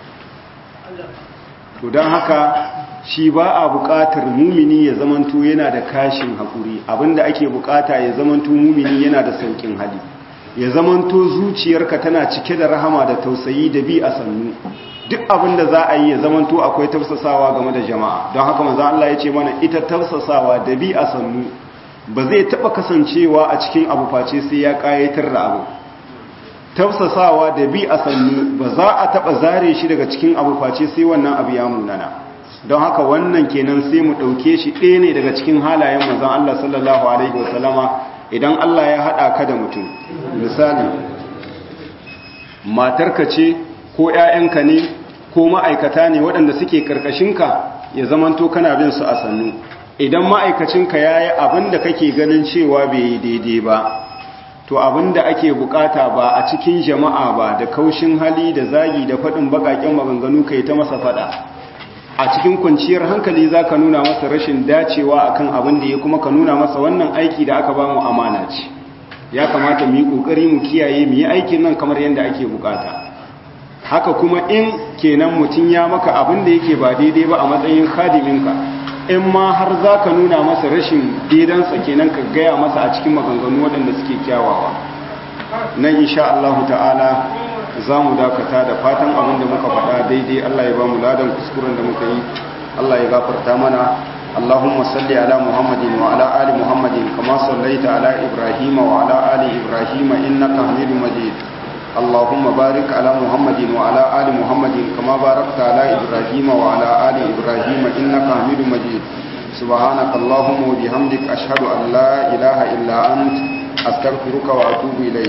to dan haka shi ba a buƙatar mumini ya zamanto yana da kashin haƙuri abinda ake buƙata ya zamanto mumini yana da sauƙin hali ya zamanto zuciyarka tana cike da rahama da tausayi da bi a sannu duk abinda za a yi ya zamanto akwai tafsasawa game da jama'a don haka manzo Allah ya ce mana ita tafsasawa da bi a sannu ba zai taɓa kasancewa a cikin abu face sai ya ƙayatar da abu tafsasawa da bi a sannu ba za a taɓa zare shi daga cikin abu face sai wannan abu ya munana don haka wannan kenan sai mu ɗauke shi ɗaya ne daga cikin halayen manzon Allah sallallahu alaihi wasallama idan Allah ya haɗa ka da mutum misali matarka ce ko ‘ya'yanka ne ko ma'aikata ne waɗanda suke ƙarƙashinka ya zamanto kana bin su a sannu idan ma'aikacinka ya yi abin da kake ganin cewa bai yi daidai ba to abin da ake bukata ba a cikin jama'a ba da kaushin hali da zagi da faɗin baƙaƙen maganganu kai ta masa faɗa a cikin kwanciyar hankali za ka nuna masa rashin dacewa akan abin da ya kuma ka nuna masa wannan aiki da aka ba mu amana ce ya kamata mu yi ƙoƙari mu kiyaye mu yi aikin nan kamar yadda ake bukata haka kuma in kenan mutum ya maka abin da yake ba daidai ba a matsayin khadiminka in ma har za ka nuna masa rashin daidansa kenan ka gaya masa a cikin maganganu waɗanda suke kyawawa nan insha Allah ta'ala za mu dakata da fatan abin da muka faɗa daidai Allah ya ba mu ladan kuskuren da muka yi Allah ya gafarta mana Allahumma salli ala Muhammadin wa ala ali Muhammadin kama sallaita ala Ibrahim wa ala ali Ibrahim innaka Hamidum Majid Allahumma barik ala Muhammadin wa ala ali Muhammadin kama barakta ala Ibrahim wa ala ali Ibrahim innaka Hamidum Majid subhanaka Allahumma wa bihamdika ashhadu an la ilaha illa anta astaghfiruka wa atubu ilayk